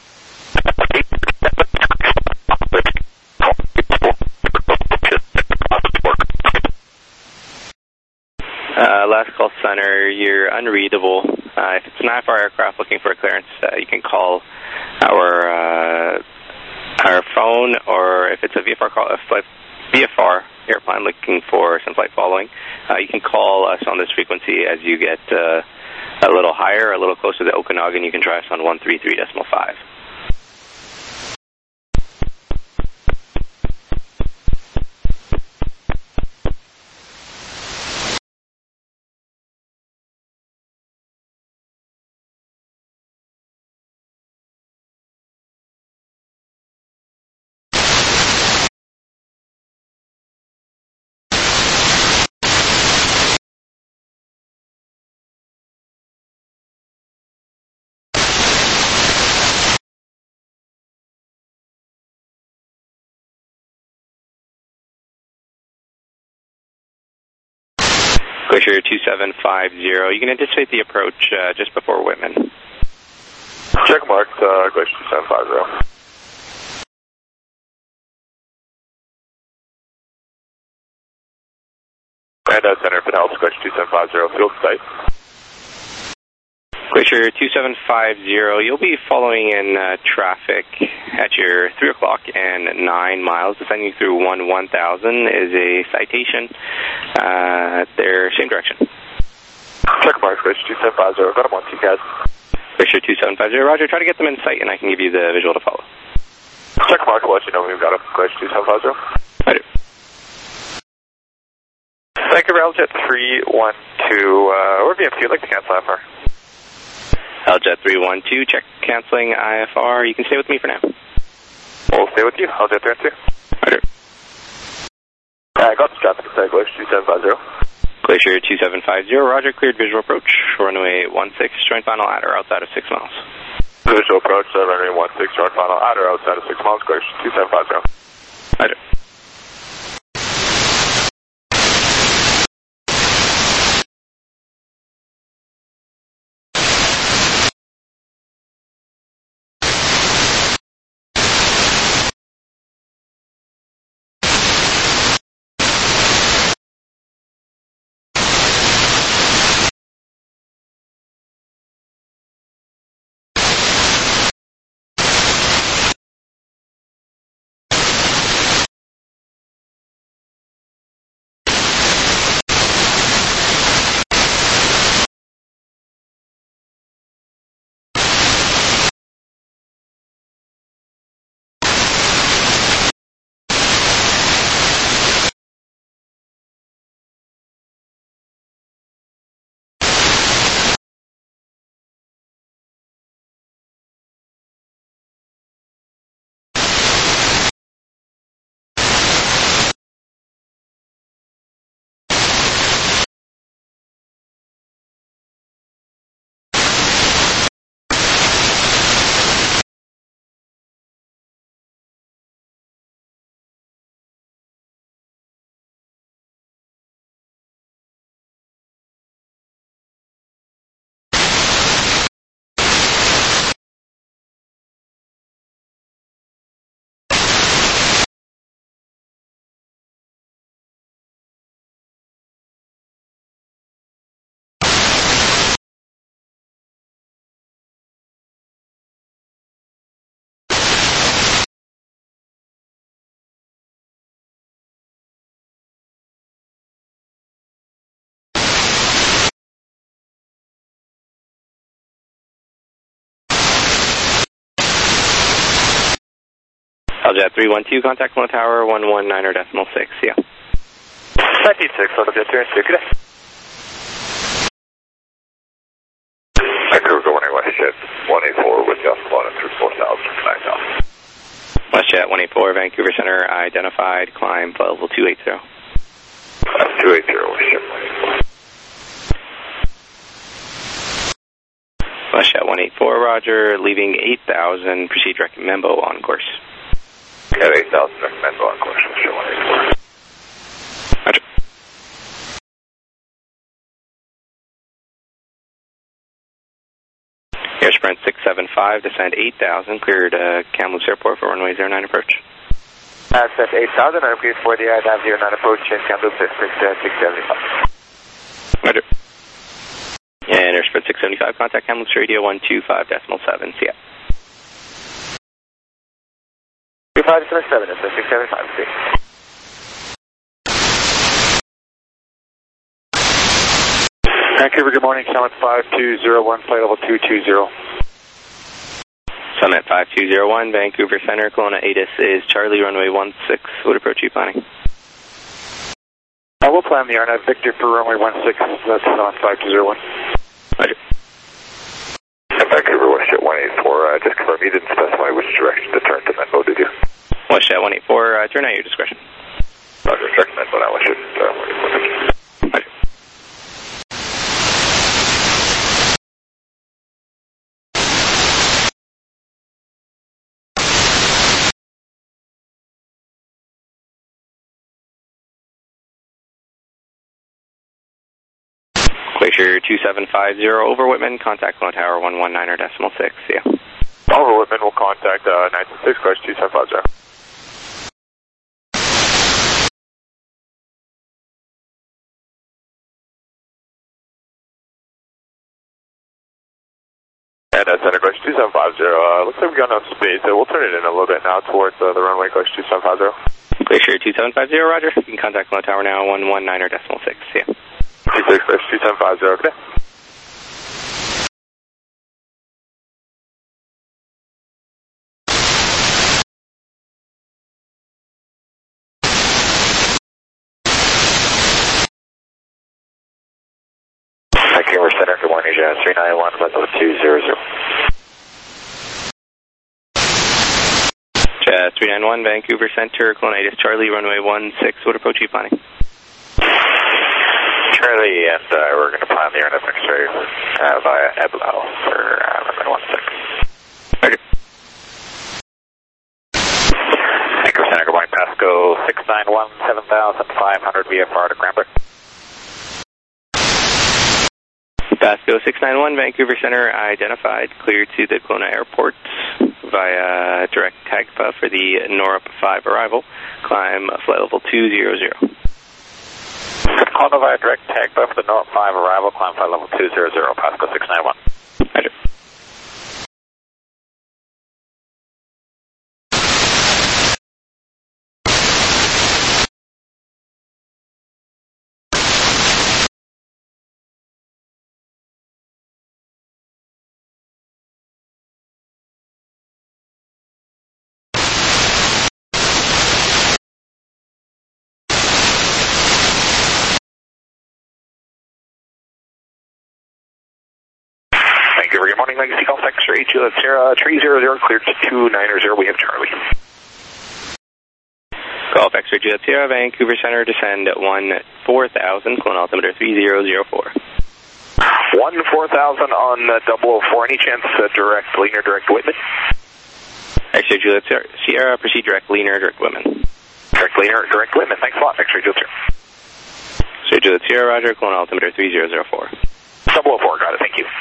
G: Uh, last call center, you're unreadable. Uh, if it's an I F R aircraft looking for a clearance, uh, you can call our uh, our phone, or if it's a V F R call, a flight, V F R airplane looking for some flight following, uh, you can call us on this frequency as you get uh, a little higher, a little closer to the Okanagan. You can try us on one three three point five. Glacier two seven five zero, you can anticipate the approach uh, just before Whitman.
A: Check mark, uh, Glacier two seven five zero. And uh, center, if it helps, Glacier two seven five zero, field sight.
G: Glacier two seven five zero, you'll be following in uh, traffic at your three o'clock and nine miles. Descending through one one thousand is a citation. Uh, they're same direction.
A: Check mark, Glacier two seven five zero, got them on T C A S.
G: Glacier two seven five zero, roger, try to get them in sight and I can give you the visual to follow.
A: Check mark, I'll let you know when we've got them, Glacier two seven five zero.
G: I do.
F: Vancouver Aljet three one two, uh, or V F T, you'd like to cancel I F R.
G: Aljet three one two, check canceling I F R. You can stay with me for now.
F: We'll stay with you. Aljet three one two.
G: Roger.
A: I got the traffic inside Glacier two seven five zero.
G: Glacier two seven five zero, roger, cleared visual approach, runway one six, joint final at or outside of six miles.
A: Visual approach, uh, runway one six, joint final at or outside of six miles, Glacier two seven five zero.
G: Roger. Jet three one two, contact Kelowna Tower one one nine decimal six, yeah.
F: ninety-six, Jet two two, good day.
A: Vancouver, go one eight WestJet one eight four with Gus Kelowna through four thousand, nine thousand.
G: WestJet one eight four, Vancouver Center, identified, climb flight level two eighty.
A: two eighty, WestJet one eight four.
G: WestJet one eight four, roger, leaving eight thousand, proceed direct Membo on course.
A: At eight thousand, direct Membo on course, WestJet one eight four.
G: Roger. Air Sprint six seven five, descend eight thousand, cleared uh, Kamloops Airport for runway zero nine approach.
F: Access eight thousand, and please for the I D A V zero nine approach in Kamloops District uh, six seventy-five.
G: Roger. And Air Sprint six seventy-five, contact Kamloops Radio one two five decimal seven, see ya.
F: two five seven seven, it's six seventy-five, see. Vancouver, good morning, Summit five two zero one, flight level two two zero.
G: Summit five two zero one, Vancouver Center, Kelowna A T I S is Charlie, runway one six, what approach are you planning?
F: I will plan the R N A V Victor for runway one six, that's Summit five two zero one.
G: Roger.
A: Vancouver, WestJet one eight four, uh, just confirm you didn't specify which direction to turn to Menlo, did you?
G: WestJet one eight four, uh, turn at your discretion.
A: Roger, check Menlo now, WestJet uh, one eight four.
G: Roger. Glacier two seven five zero over Whitman, contact Kelowna Tower one one nine decimal six, see ya.
F: Over Whitman will contact uh, nine six, question two seven five zero. And uh, Center, question two seven five zero, uh, looks like we've got enough space, so we'll turn it in a little bit now towards uh, the runway, question two seven five zero.
G: Glacier two seven five zero, roger. You can contact Kelowna Tower now one one nine decimal six, see ya.
F: two six, question two seven five zero, good day.
A: Vancouver Center, good morning, Jet three nine one, flight level two zero zero.
G: Jet three nine one, Vancouver Center, Kelowna A T I S Charlie, runway one six, what approach are you planning?
A: Charlie, and uh, we're going to plan the R N A V X-ray uh, via Eblo for uh, runway one six.
G: Roger.
A: Vancouver Center, good morning, Pasco six nine one, seven thousand five hundred V F R to Cranbrook.
G: Pasco six nine one, Vancouver Center, identified, cleared to the Kelowna Airport via direct Tagpa for the Norup five arrival, climb flight level two zero zero.
A: Kelowna via direct Tagpa for the Norup five arrival, climb flight level two zero zero, Pasco six nine one.
G: Roger.
A: Vancouver, good morning, Legacy Golf X-ray, Juliet Sierra, three zero zero, cleared to two nine zero, we have Charlie.
G: Golf X-ray Juliet Sierra, Vancouver Center, descend at one four thousand, Kelowna altimeter three zero zero four.
A: one four thousand on uh, double oh four, any chance uh, direct leaner, direct Whitman?
G: X-ray Juliet Sierra, proceed direct leaner, direct Whitman.
A: Direct leaner, direct Whitman, thanks a lot, X-ray Juliet Sierra.
G: X-ray Juliet Sierra, roger, Kelowna altimeter three zero zero four.
A: double oh four, got it, thank you.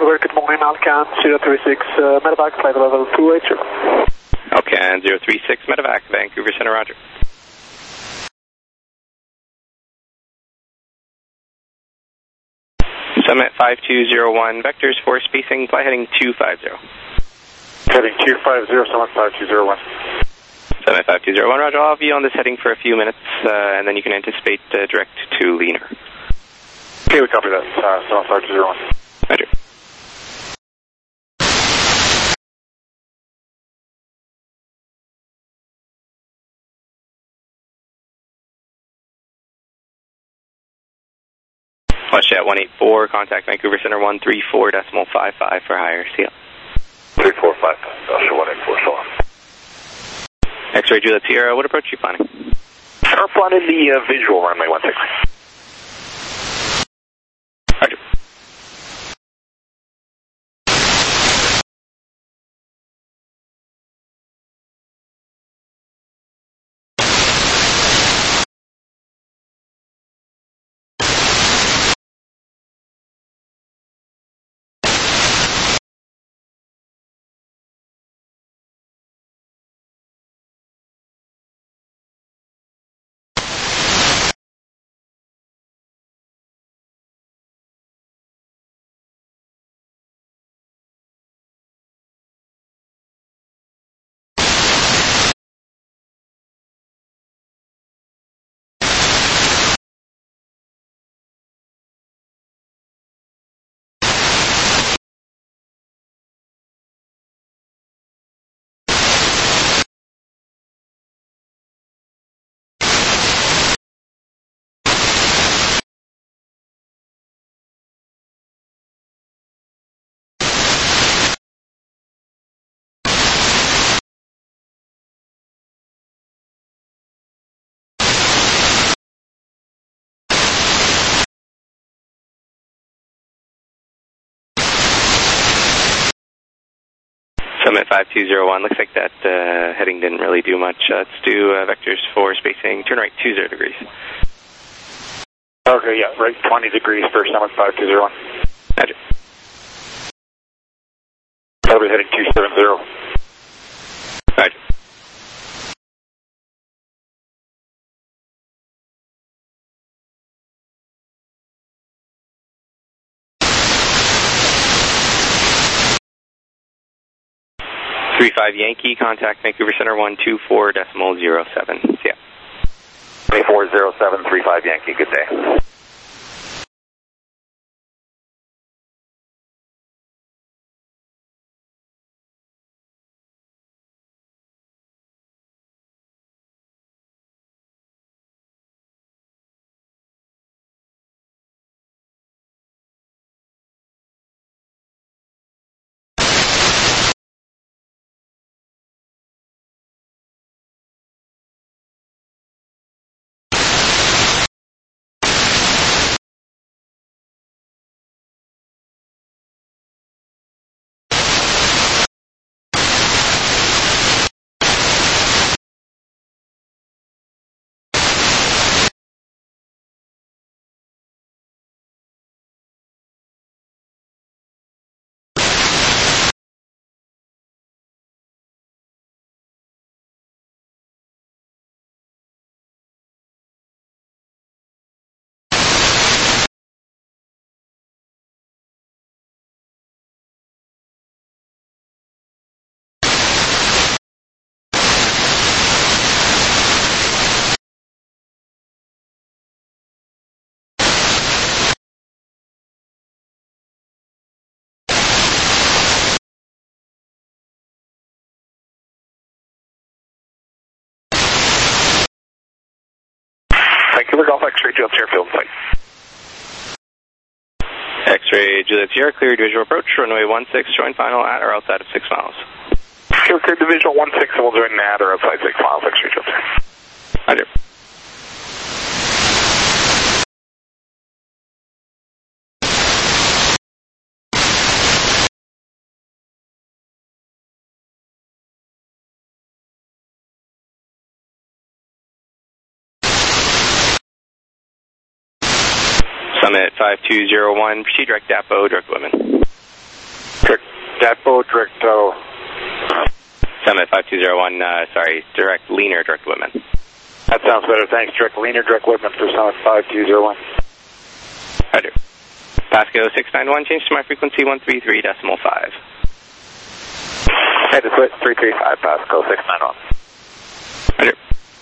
I: Vancouver, good morning, Alcan zero three six, uh, medevac, flight level two eight zero.
G: Alcan zero three six, medevac, Vancouver Center, roger. Summit five two zero one, vectors for spacing, fly heading two five zero.
F: Heading two five zero, Summit five two zero one.
G: Summit five two zero one, roger. I'll have you on this heading for a few minutes, uh, and then you can anticipate uh, direct to Leaner.
F: Okay, we copy that. Uh, Summit five two zero one.
G: Roger. WestJet one eight four, contact Vancouver Center one three four decimal five five for higher, C L.
A: three four five, Delta one eight four, so on.
G: X-ray Juliet Sierra, what approach are you planning?
A: We're planning the uh, visual runway one six.
G: Roger. Summit five two zero one, looks like that uh, heading didn't really do much. Uh, let's do uh, vectors for spacing, turn right two zero degrees.
F: Okay, yeah, right twenty degrees for Summit five two zero one.
G: Roger.
F: Probably heading two seven zero.
G: Roger. three five Yankee, contact Vancouver Center one two four decimal zero seven. Yeah.
A: twenty-four zero seven three five Yankee, good day. Vancouver Golf X-ray Juliet Sierra field flight.
G: X-ray Juliet Sierra, cleared visual approach, runway one six, join final at or outside of six miles.
F: Okay, cleared the visual one six, and we'll join at or outside six miles, X-ray Juliet Sierra.
G: Roger. Summit five two zero one, proceed direct D A P O, direct women.
A: Direct Depot, direct tow.
G: Summit five two zero one, uh, sorry, direct leaner, direct Whitman.
A: That sounds better, thanks. Direct leaner, direct Whitman for Summit five two zero one.
G: Roger. Pasco six nine one, change to my frequency one three three decimal five.
A: Head to split three three five, Pasco six nine one.
G: Roger.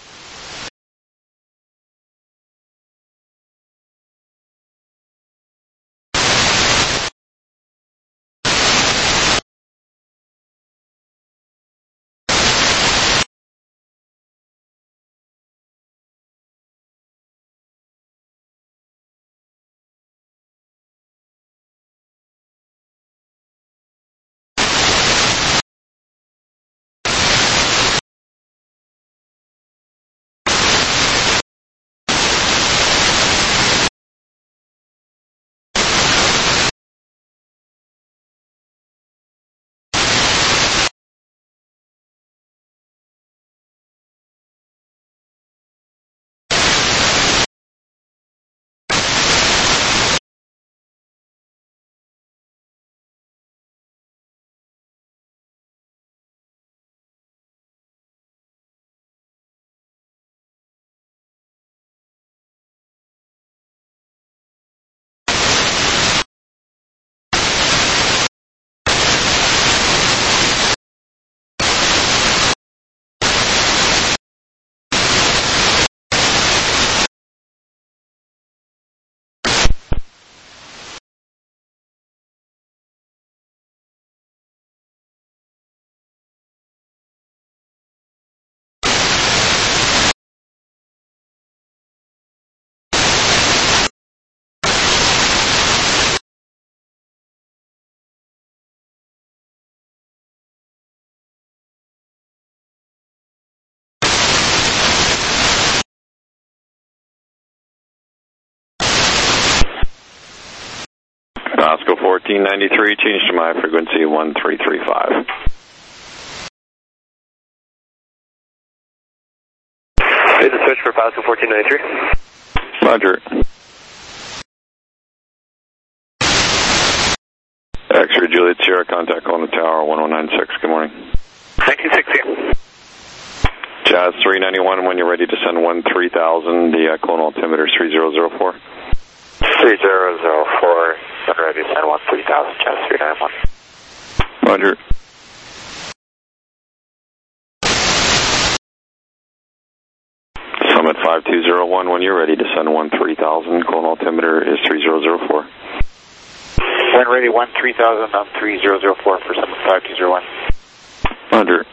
E: Pasco fourteen ninety-three, change to my frequency one three three five.
H: Hey, the switch for Pasco fourteen ninety-three.
E: Roger. X-ray Juliet Sierra, contact on the tower one oh nine six, good morning.
A: nineteen sixty.
E: Jazz three ninety-one, when you're ready to send one three thousand, the uh, clone altimeter is three zero zero four.
A: three zero zero four, ready to send one three thousand, Jazz three ninety-one.
E: Roger. Summit five two zero one, when you're ready to send one three thousand, clone altimeter is three zero zero four.
A: When ready, one three thousand on three zero zero four for Summit five two zero one.
E: Roger.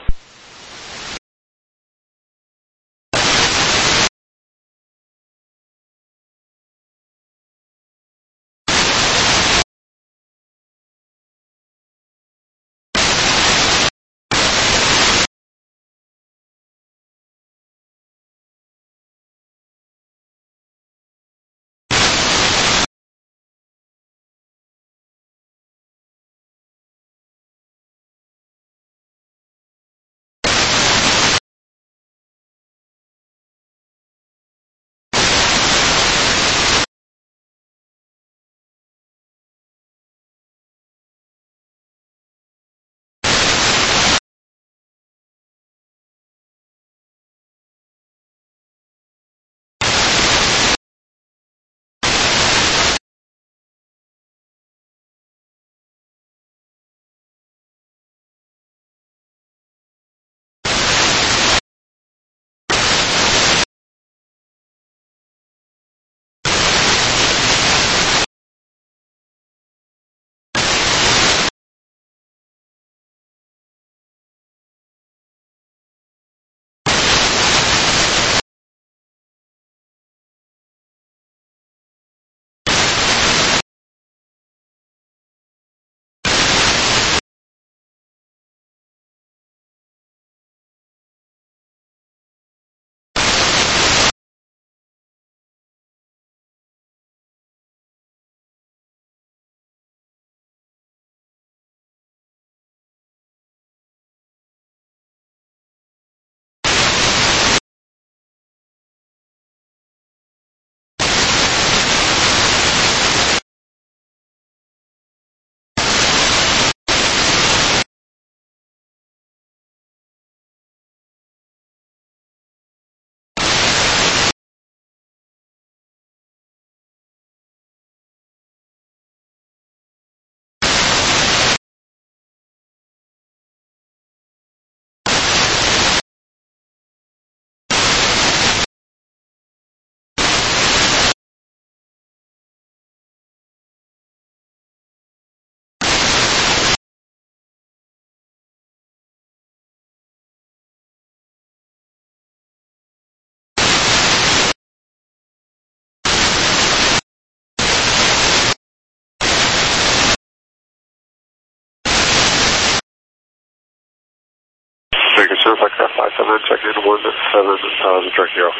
J: Flightcraft five seven nine, check in one seven thousand, direct zero.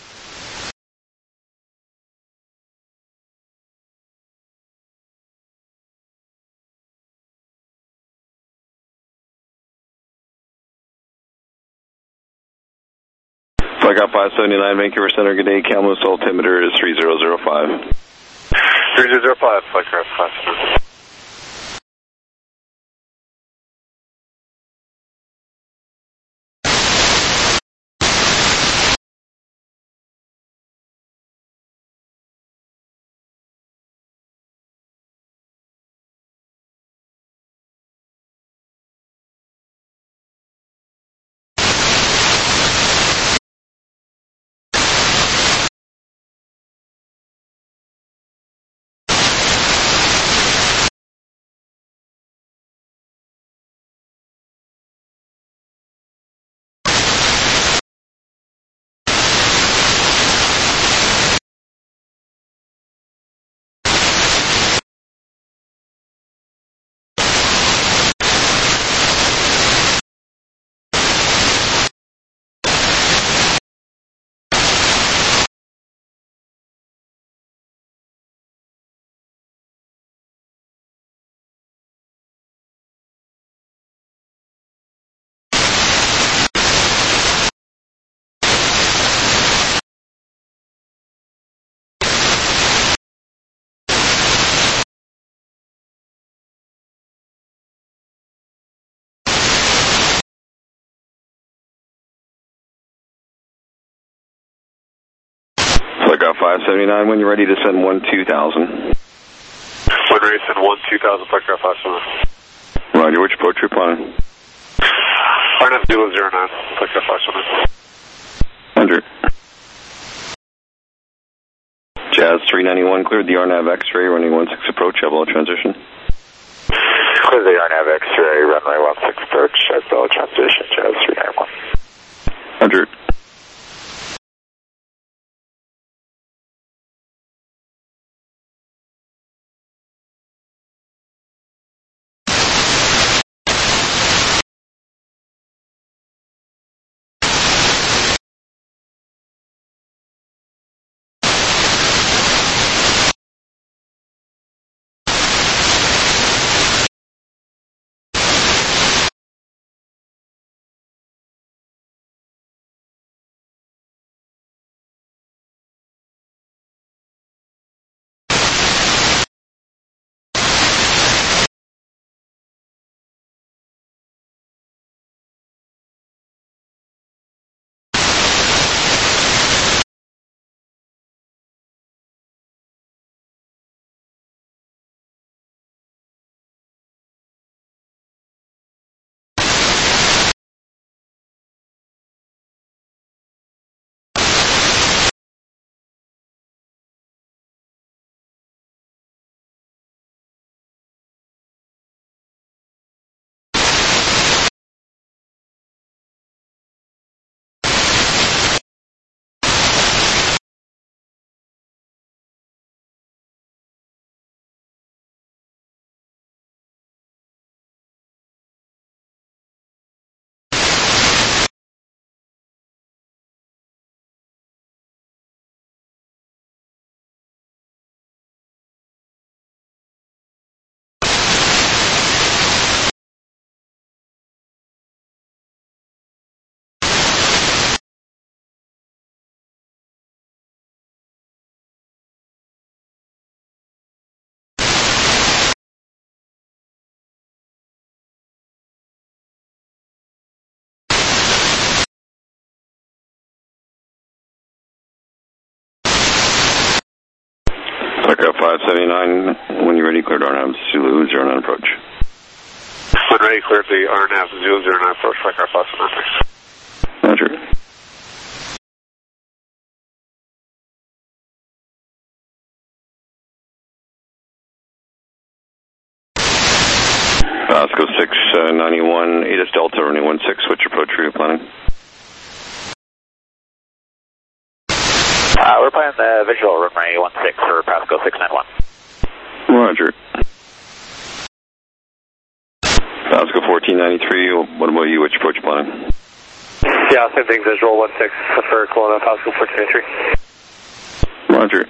E: Flightcraft five seventy-nine, Vancouver Center, good day. Kamloops altimeter is three zero zero five.
J: three zero zero five, Flightcraft five seven nine.
E: Flightcraft five seventy-nine, when you're ready to send one two thousand.
J: When ready to send one two thousand, Flightcraft five seven nine.
E: Roger, which approach you're planning?
J: R N F zero zero nine, Flightcraft five seven nine.
E: Hundred. Jazz three ninety-one, cleared the R N A V X-ray, running one six approach, have all transition.
A: Clear the R N A V X-ray, runway one six approach, have all transition, Jazz three ninety-one.
E: Hundred. Flightcraft five seventy-nine, when you're ready, cleared R N A V Zulu zero nine approach.
J: When ready, cleared the R N A V Zulu zero nine approach, Flightcraft five seven nine.
E: Roger. Vasco six ninety-one, A D S Delta, running one six, which approach are you planning?
A: Uh, we're planning the visual runway one six for Pasco six ninety-one.
E: Roger. Pasco fourteen ninety-three, what about you? Which approach planning?
H: sending visual one six for Kelowna, Pasco fourteen ninety-three.
E: Roger.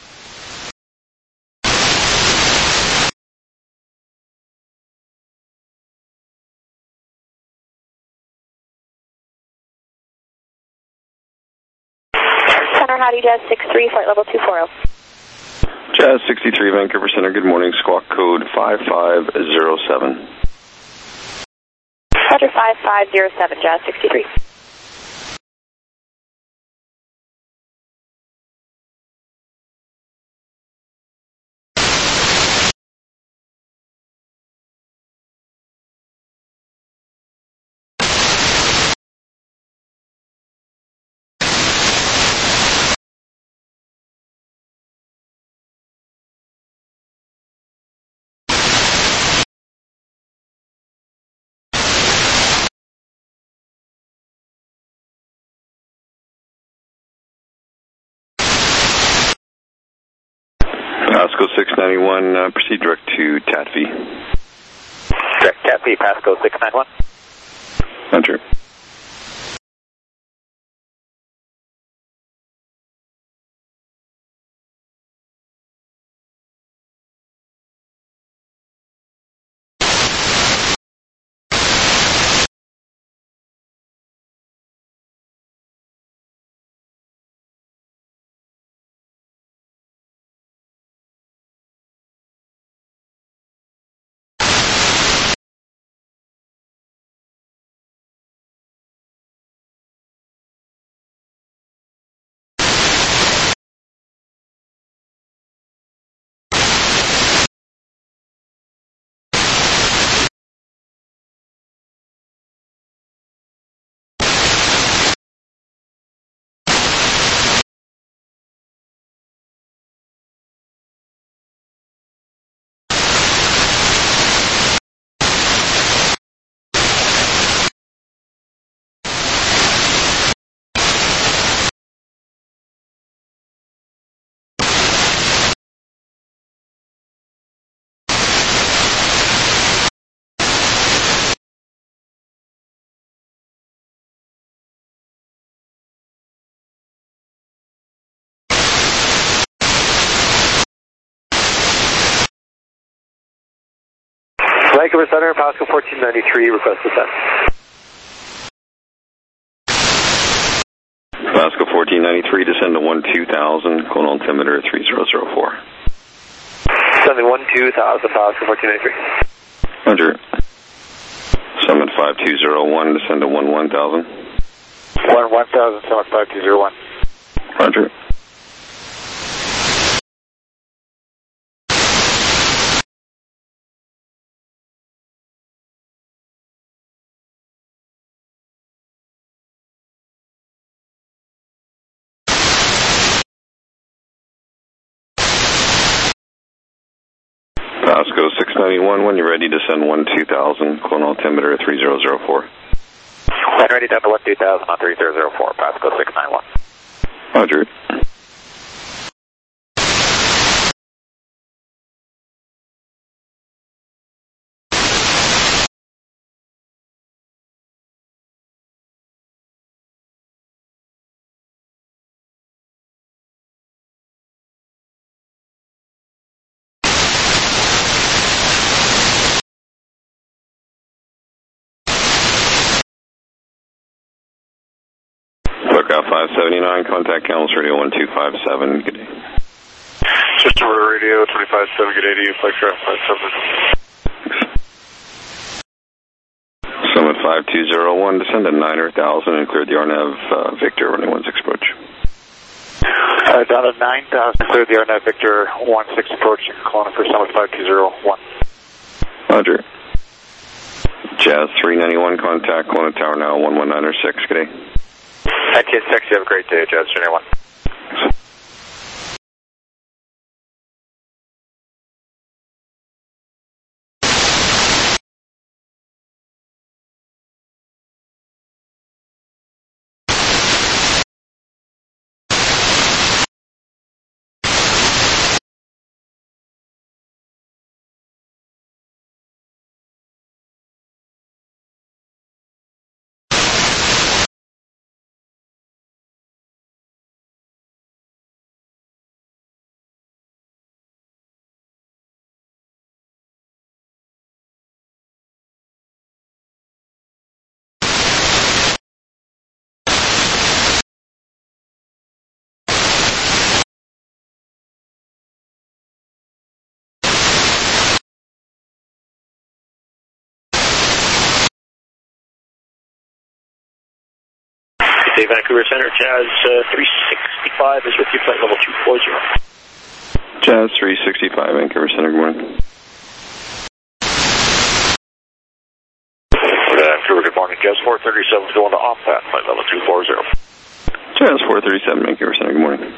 C: Center Howdy Jazz six three, flight level two forty.
E: Jazz sixty-three, Vancouver Center, good morning, squawk code five five zero seven.
C: Roger, five five zero seven, Jazz sixty-three.
E: Pasco six ninety-one, uh, proceed direct to T A T V.
A: Direct T A T V, Pasco six ninety-one.
E: Enter.
H: Vancouver Center, Pasco fourteen ninety-three, request descent.
E: Pasco fourteen ninety-three, descend to one two thousand, clone altimeter three zero zero four.
H: Sending one two thousand, Pasco fourteen ninety-three.
E: Roger. Summit five two zero one, descend to one one thousand.
A: one one thousand, Summit five two zero one.
E: Roger. Pasco six ninety-one, when you're ready to send one two thousand, clone altimeter three zero zero four.
A: When ready down to one two thousand on three zero zero four, Pasco six ninety-one.
E: Roger. Lookout five seventy-nine, contact Camels Radio one two five seven, good day.
J: System Radio twenty-five seven, good day to you, flight craft five seven.
E: Summit five two zero one, descend to nine thousand and clear the R N A V uh, Victor runway one six approach.
A: Uh, down to nine thousand, clear the R N A V Victor one six approach, Kelowna for Summit five two zero one.
E: Roger. Jazz three ninety-one, contact Kelowna Tower now one one nine six, good day.
A: N T S six, you have a great day, Jazz three ninety-one.
K: Day Vancouver Center, Jazz uh, three sixty-five is with you, flight level two four zero.
E: Jazz three sixty-five, Vancouver Center, good morning.
A: Vancouver, good morning. Jazz four thirty-seven is going to off that, flight level two four zero.
E: Jazz four thirty-seven, Vancouver Center, good morning.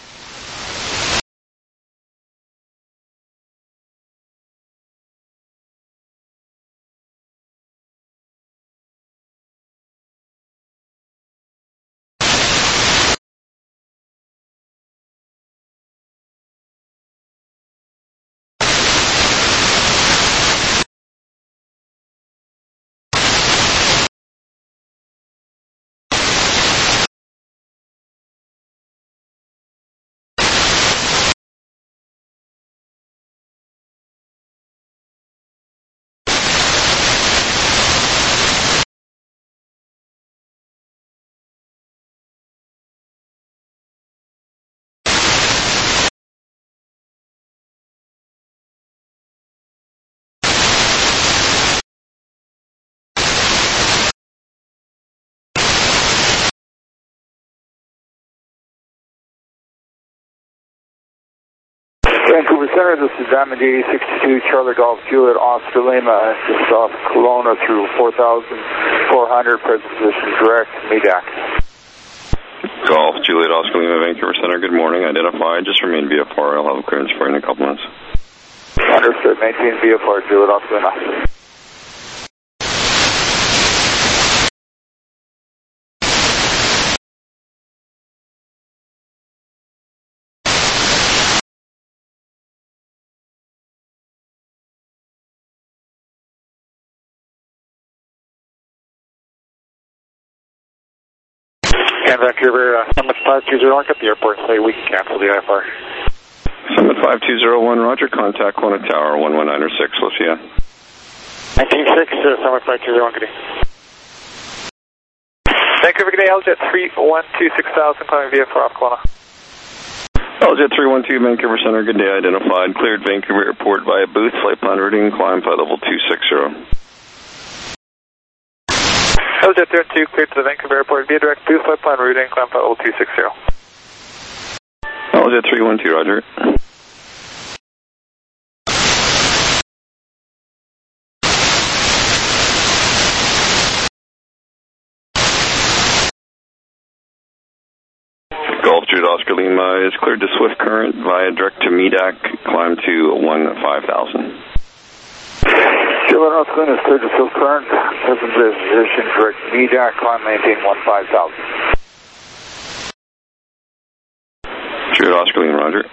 L: Vancouver Center, this is Diamond eighty sixty-two, Charlie Golf Juliet, Oscar Lima, just off Kelowna through four thousand four hundred, present position direct, M E D A C.
E: Golf Juliet, Oscar Lima, Vancouver Center, good morning. Identified, just remain V F R. I'll have a clearance for you in a couple minutes.
L: Understood, maintain V F R, Juliet, Oscar Lima.
F: And Vancouver, uh, Summit five two zero one, at the airport, say we can cancel the I F R.
E: Summit five two zero one, roger, contact Kelowna Tower, one one nine six, we'll see ya.
F: nineteen six, uh, Summit five two zero one, good day. Vancouver, good day, L J three one two six thousand, climbing V F R off Kelowna.
E: L J three one two, Vancouver Center, good day, identified, cleared Vancouver Airport via booth, flight plan routing, climb flight level two six zero.
F: L J three one two, cleared to the Vancouver Airport via direct booth, flight plan routing, climb flight level two six zero.
E: L J three one two, roger. Golf Jude Oscar Lima is cleared to Swift Current via direct to M E D A C, climb to one five thousand.
L: Juliet, Oscar Lima is cleared to Swift Current, present position direct M E D A C, climb maintain one five thousand.
E: Jude Oscar Lima, roger.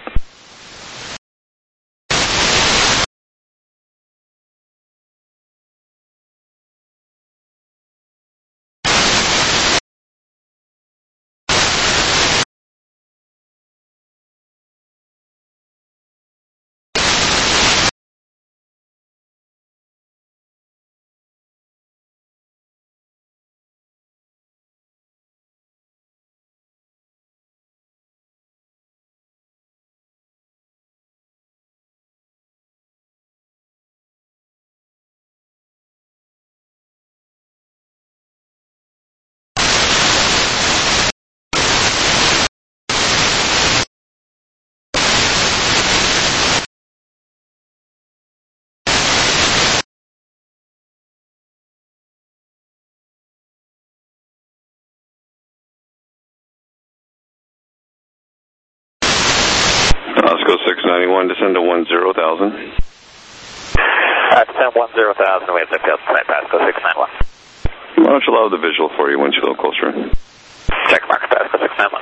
E: Osco six ninety-one, descend to one zero thousand.
D: Uh, descend one zero thousand, we have the field tonight, Pasco six ninety-one.
E: Why don't you allow the visual for you once you a little closer?
D: Check mark, Pasco six ninety-one.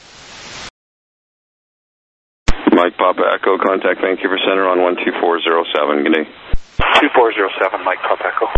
E: Mike Papa Echo, contact Vancouver Center on one two four zero seven, good day.
A: two four zero seven, Mike Papa Echo.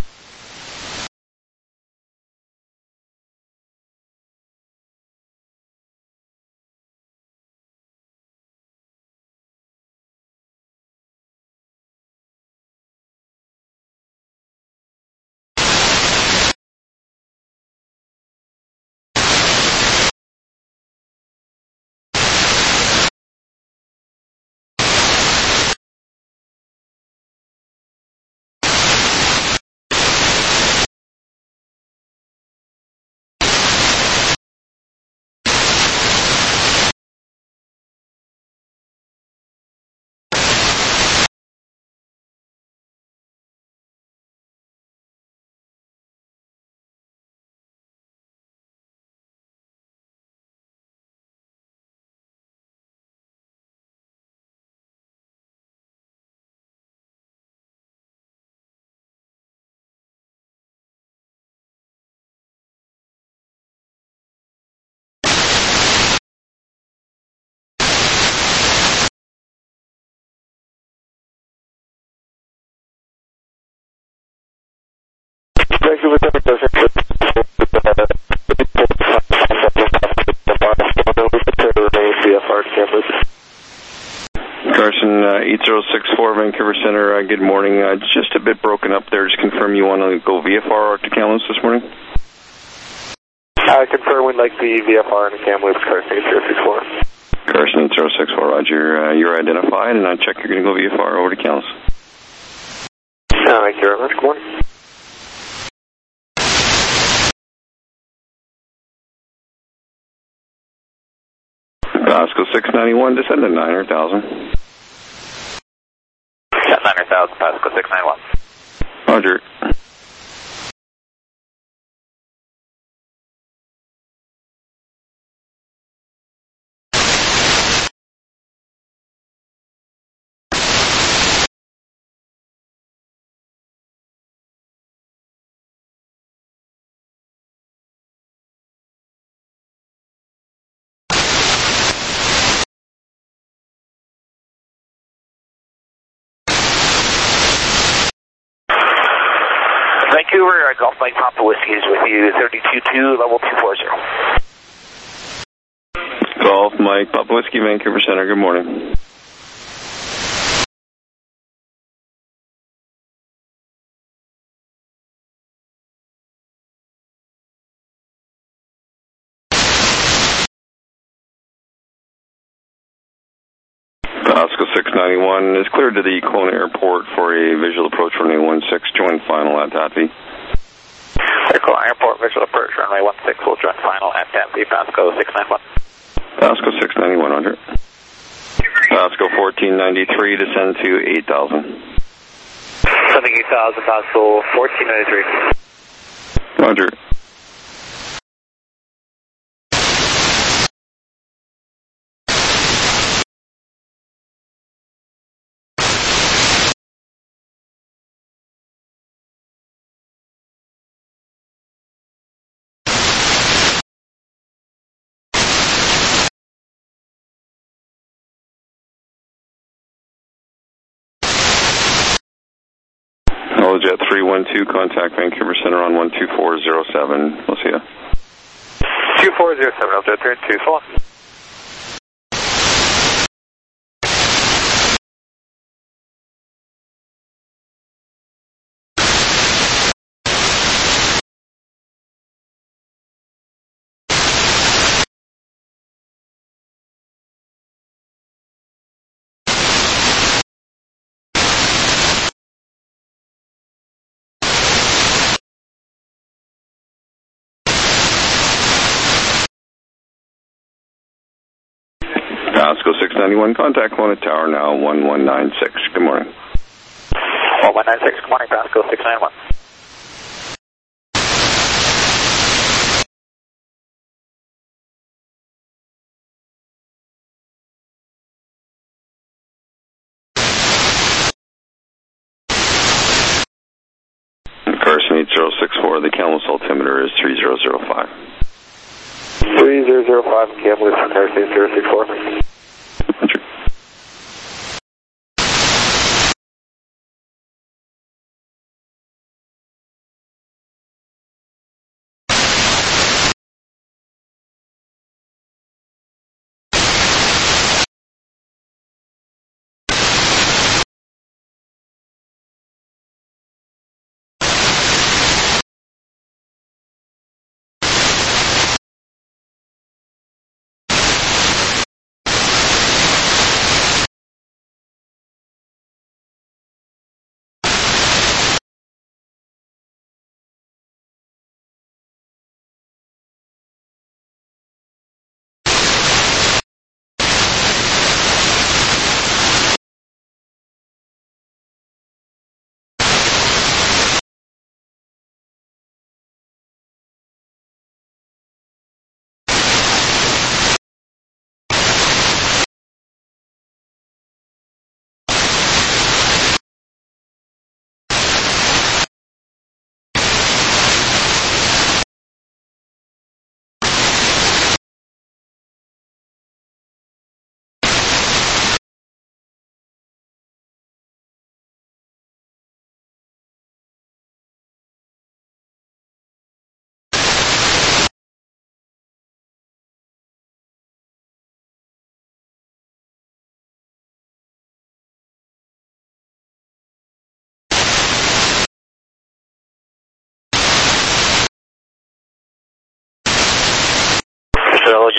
H: Vancouver Center, V F R cameras.
E: Carson, uh, eight zero six four, Vancouver Center, uh, good morning. Uh, just a bit broken up there. Just confirm you want to go V F R or to Kamloops this morning?
H: I confirm we'd like the V F R and the Kamloops, Carson eight zero six four.
E: Carson eight zero six four, roger. Uh, you're identified, and I check you're going to go V F R over to Kamloops.
H: Uh, thank you very much. Good morning.
E: Pasco six ninety-one, descend to nine hundred thousand.
A: Yeah, nine hundred thousand, Pasco six ninety-one.
E: Roger.
A: Vancouver, uh, Golf Mike Papa Whiskey is with you, thirty-two two, level two forty.
E: Golf Mike Papa Whiskey, Vancouver Center, good morning. Pasco six ninety-one is cleared to the Kelowna Airport for a visual approach runway one six, join final at Tatby.
A: Kelowna Airport, visual approach runway one six, will join final at Tatby, Pasco six ninety-one.
E: Pasco six ninety-one, roger. Pasco fourteen ninety-three, descend to eight thousand.
H: Sending eight thousand, Pasco fourteen ninety-three.
E: Roger. Jet three one two, contact Vancouver Center on one two four zero seven. We'll see ya.
F: two four zero seven, Jet three one two, so long.
E: Pasco six ninety-one, contact Kelowna Tower now, one one nine six. Good morning.
A: one one nine six, good morning, Pasco six ninety-one.
E: Carson eight zero six four, the Kamloops altimeter is three zero zero five.
H: three zero zero five, Kamloops, Carson eight zero six four.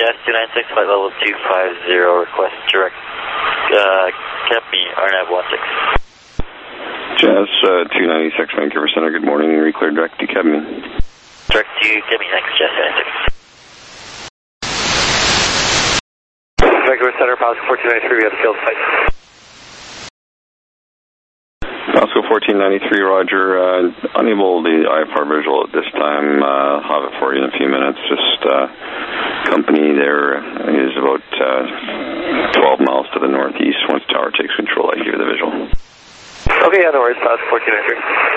M: Jazz two nine six, flight level two five zero, request direct, uh, Cap me, R N A V one six.
E: Jazz uh, two ninety-six, Vancouver Center, good morning, reclear direct to Cap me.
M: Direct to Cap me, thanks, Jazz two ninety-six.
H: Vancouver Center, Pasco fourteen ninety-three, we have a field site.
E: Pasco fourteen ninety-three, roger. Uh, unable the I F R visual at this time. Uh, I'll have it for you in a few minutes. Just uh, company there is about uh, twelve miles to the northeast. Once tower takes control, I give you the visual.
H: Okay, yeah, no worries. Pasco fourteen ninety-three.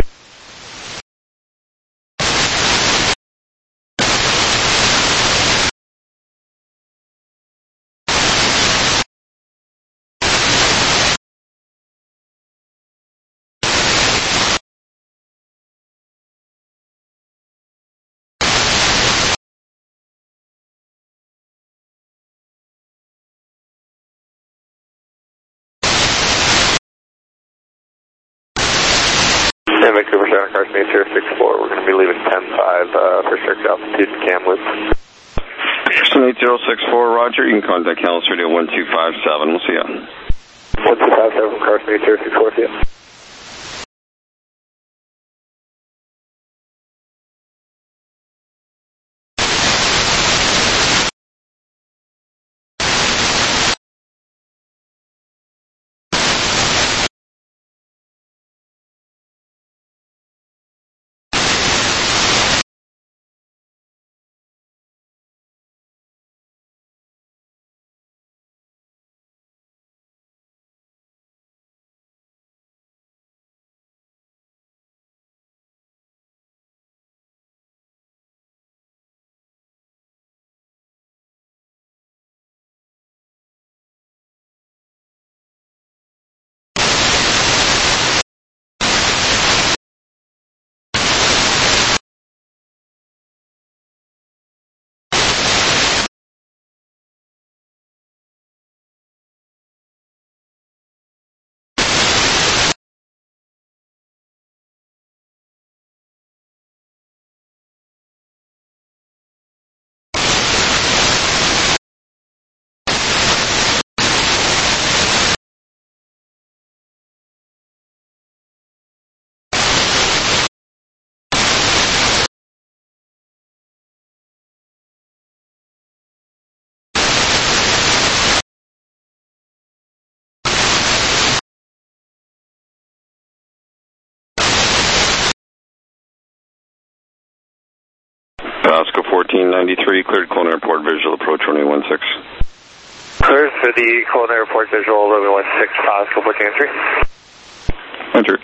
H: Yeah, Vancouver Center, Carson eight zero six four. We're going to be leaving ten five uh, for strict altitude in Kamloops.
E: Carson eight zero six four, roger. You can contact Callis Radio one two five seven. We'll see you.
H: one two five seven, Carson eight zero six four, see you.
E: Pasco fourteen ninety-three, cleared Kelowna Airport visual approach runway one six.
H: Clear for the Kelowna Airport visual runway one six, Pasco fourteen ninety-three.
E: Enter.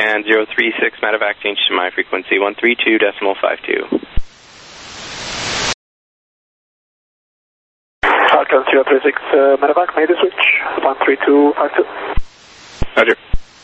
G: Scan zero three six, medevac, change to my frequency, one three two decimal five two.
I: Falcon zero three six, uh, medevac, made a switch, one three two five two.
G: Roger.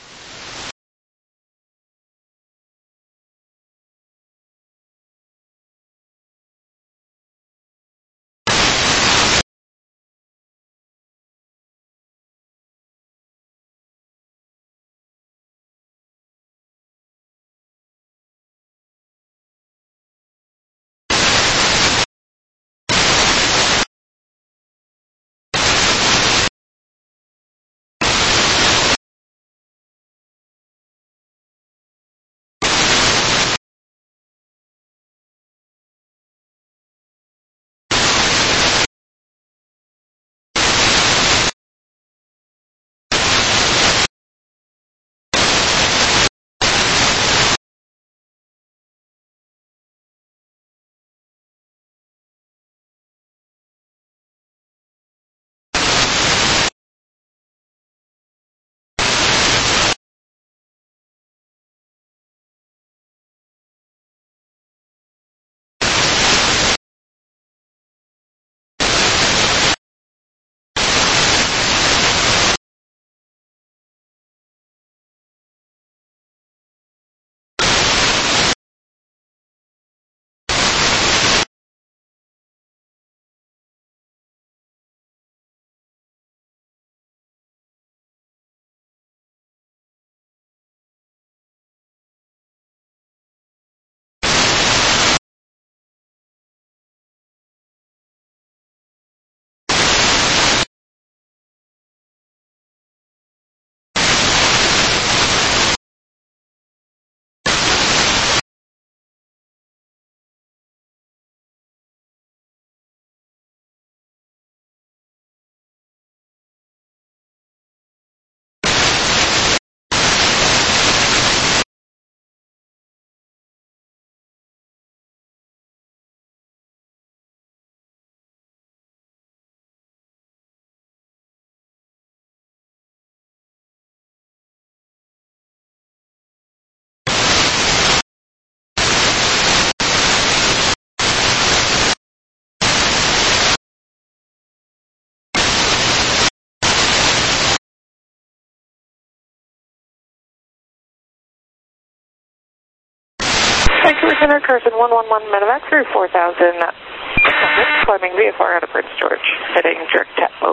C: Vancouver Center, Carson one one one, medevac through four thousand six hundred, climbing V F R out of Prince George, heading direct Tatpo.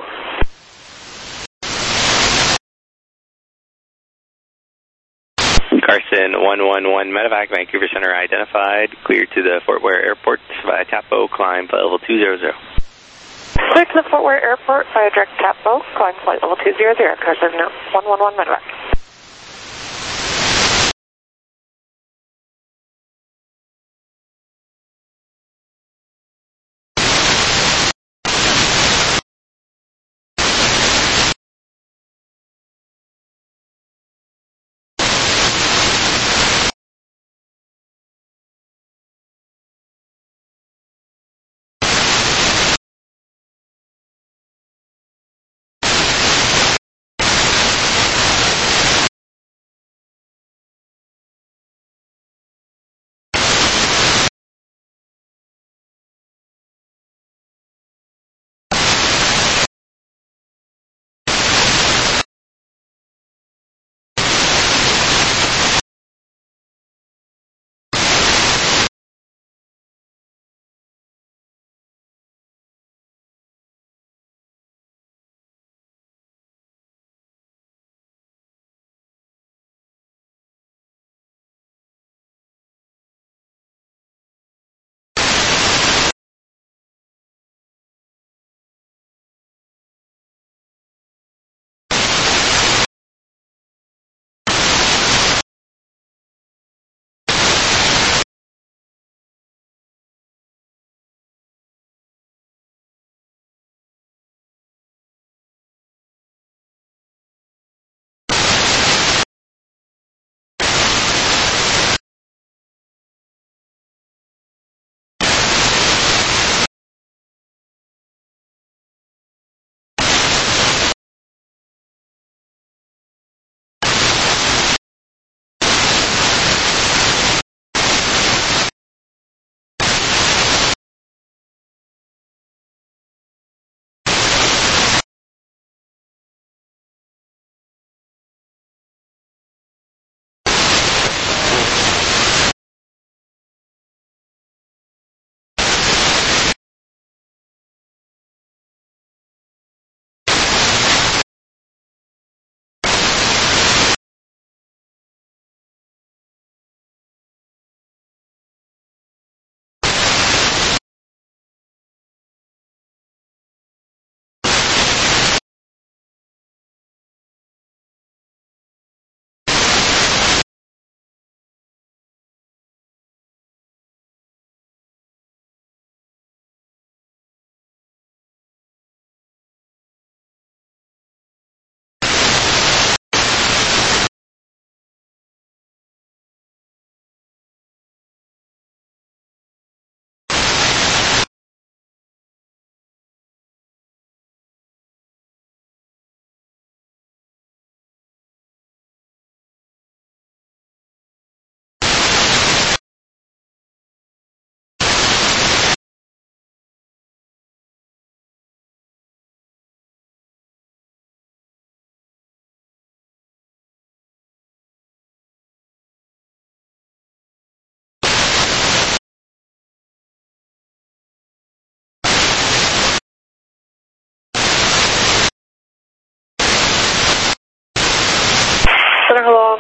G: Carson one one one, medevac, Vancouver Center identified, clear to the Fort Ware Airport via Tatpo, climb flight level two zero zero.
C: Clear to the Fort Ware Airport via direct Tatpo, climb flight level two zero zero, Carson one one one, medevac.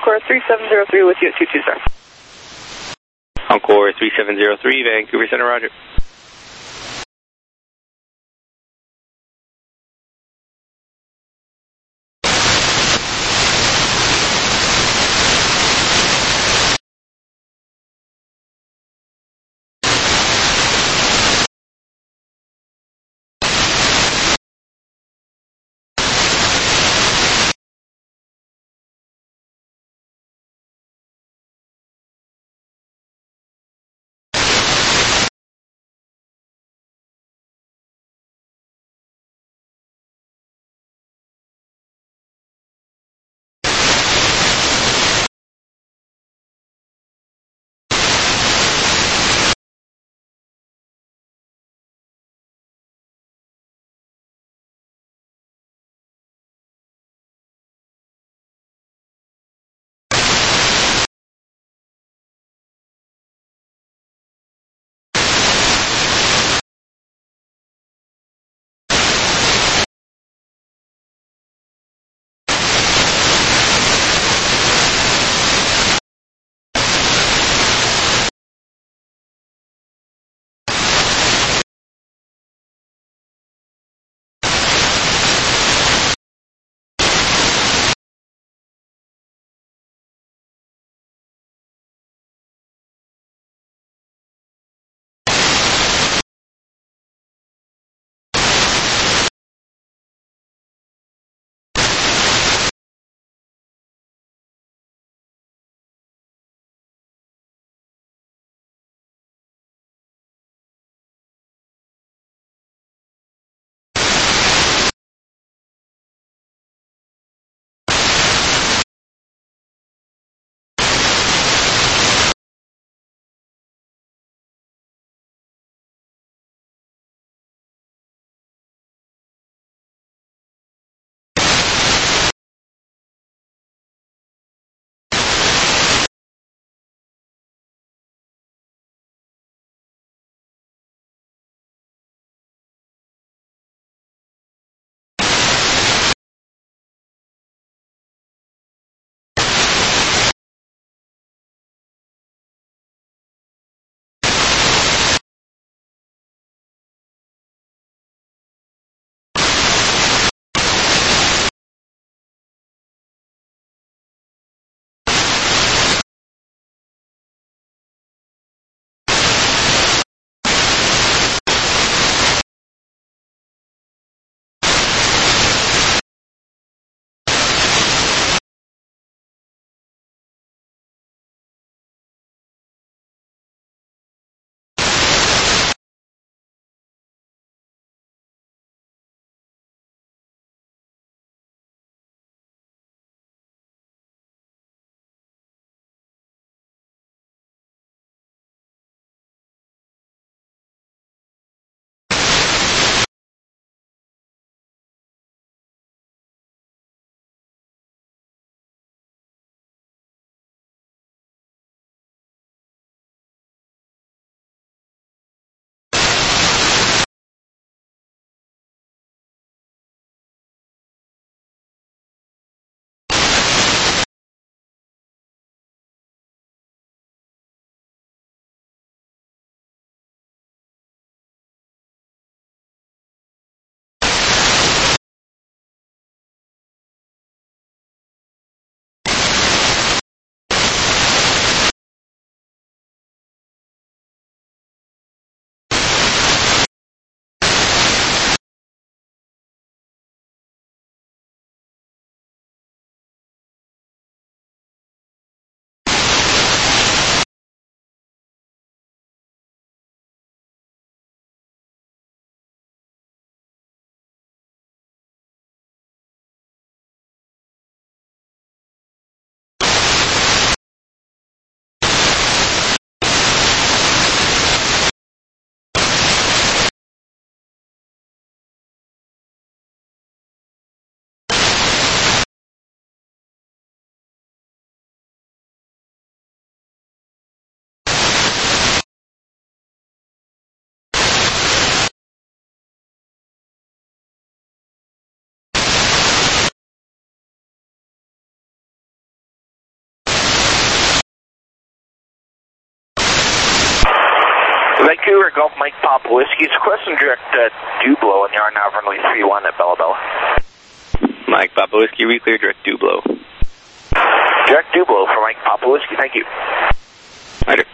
C: Encore three seven zero three with you at two two, sir.
G: Encore three seven zero three, Vancouver Center, roger.
A: Vancouver Golf Mike Papa Whiskey. Requesting direct uh, Dublo in the R N A V runway three one at Bella Bella.
G: Mike Papa Whiskey, reclear direct Dublo.
A: Direct Dublo for Mike Papa Whiskey, thank you.
G: Later.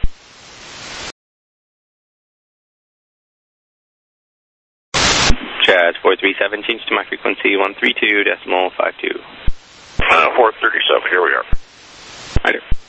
G: Chaz four three seven, change to my frequency one three two decimal five two.
A: Uh, four thirty-seven, here we are.
G: Later.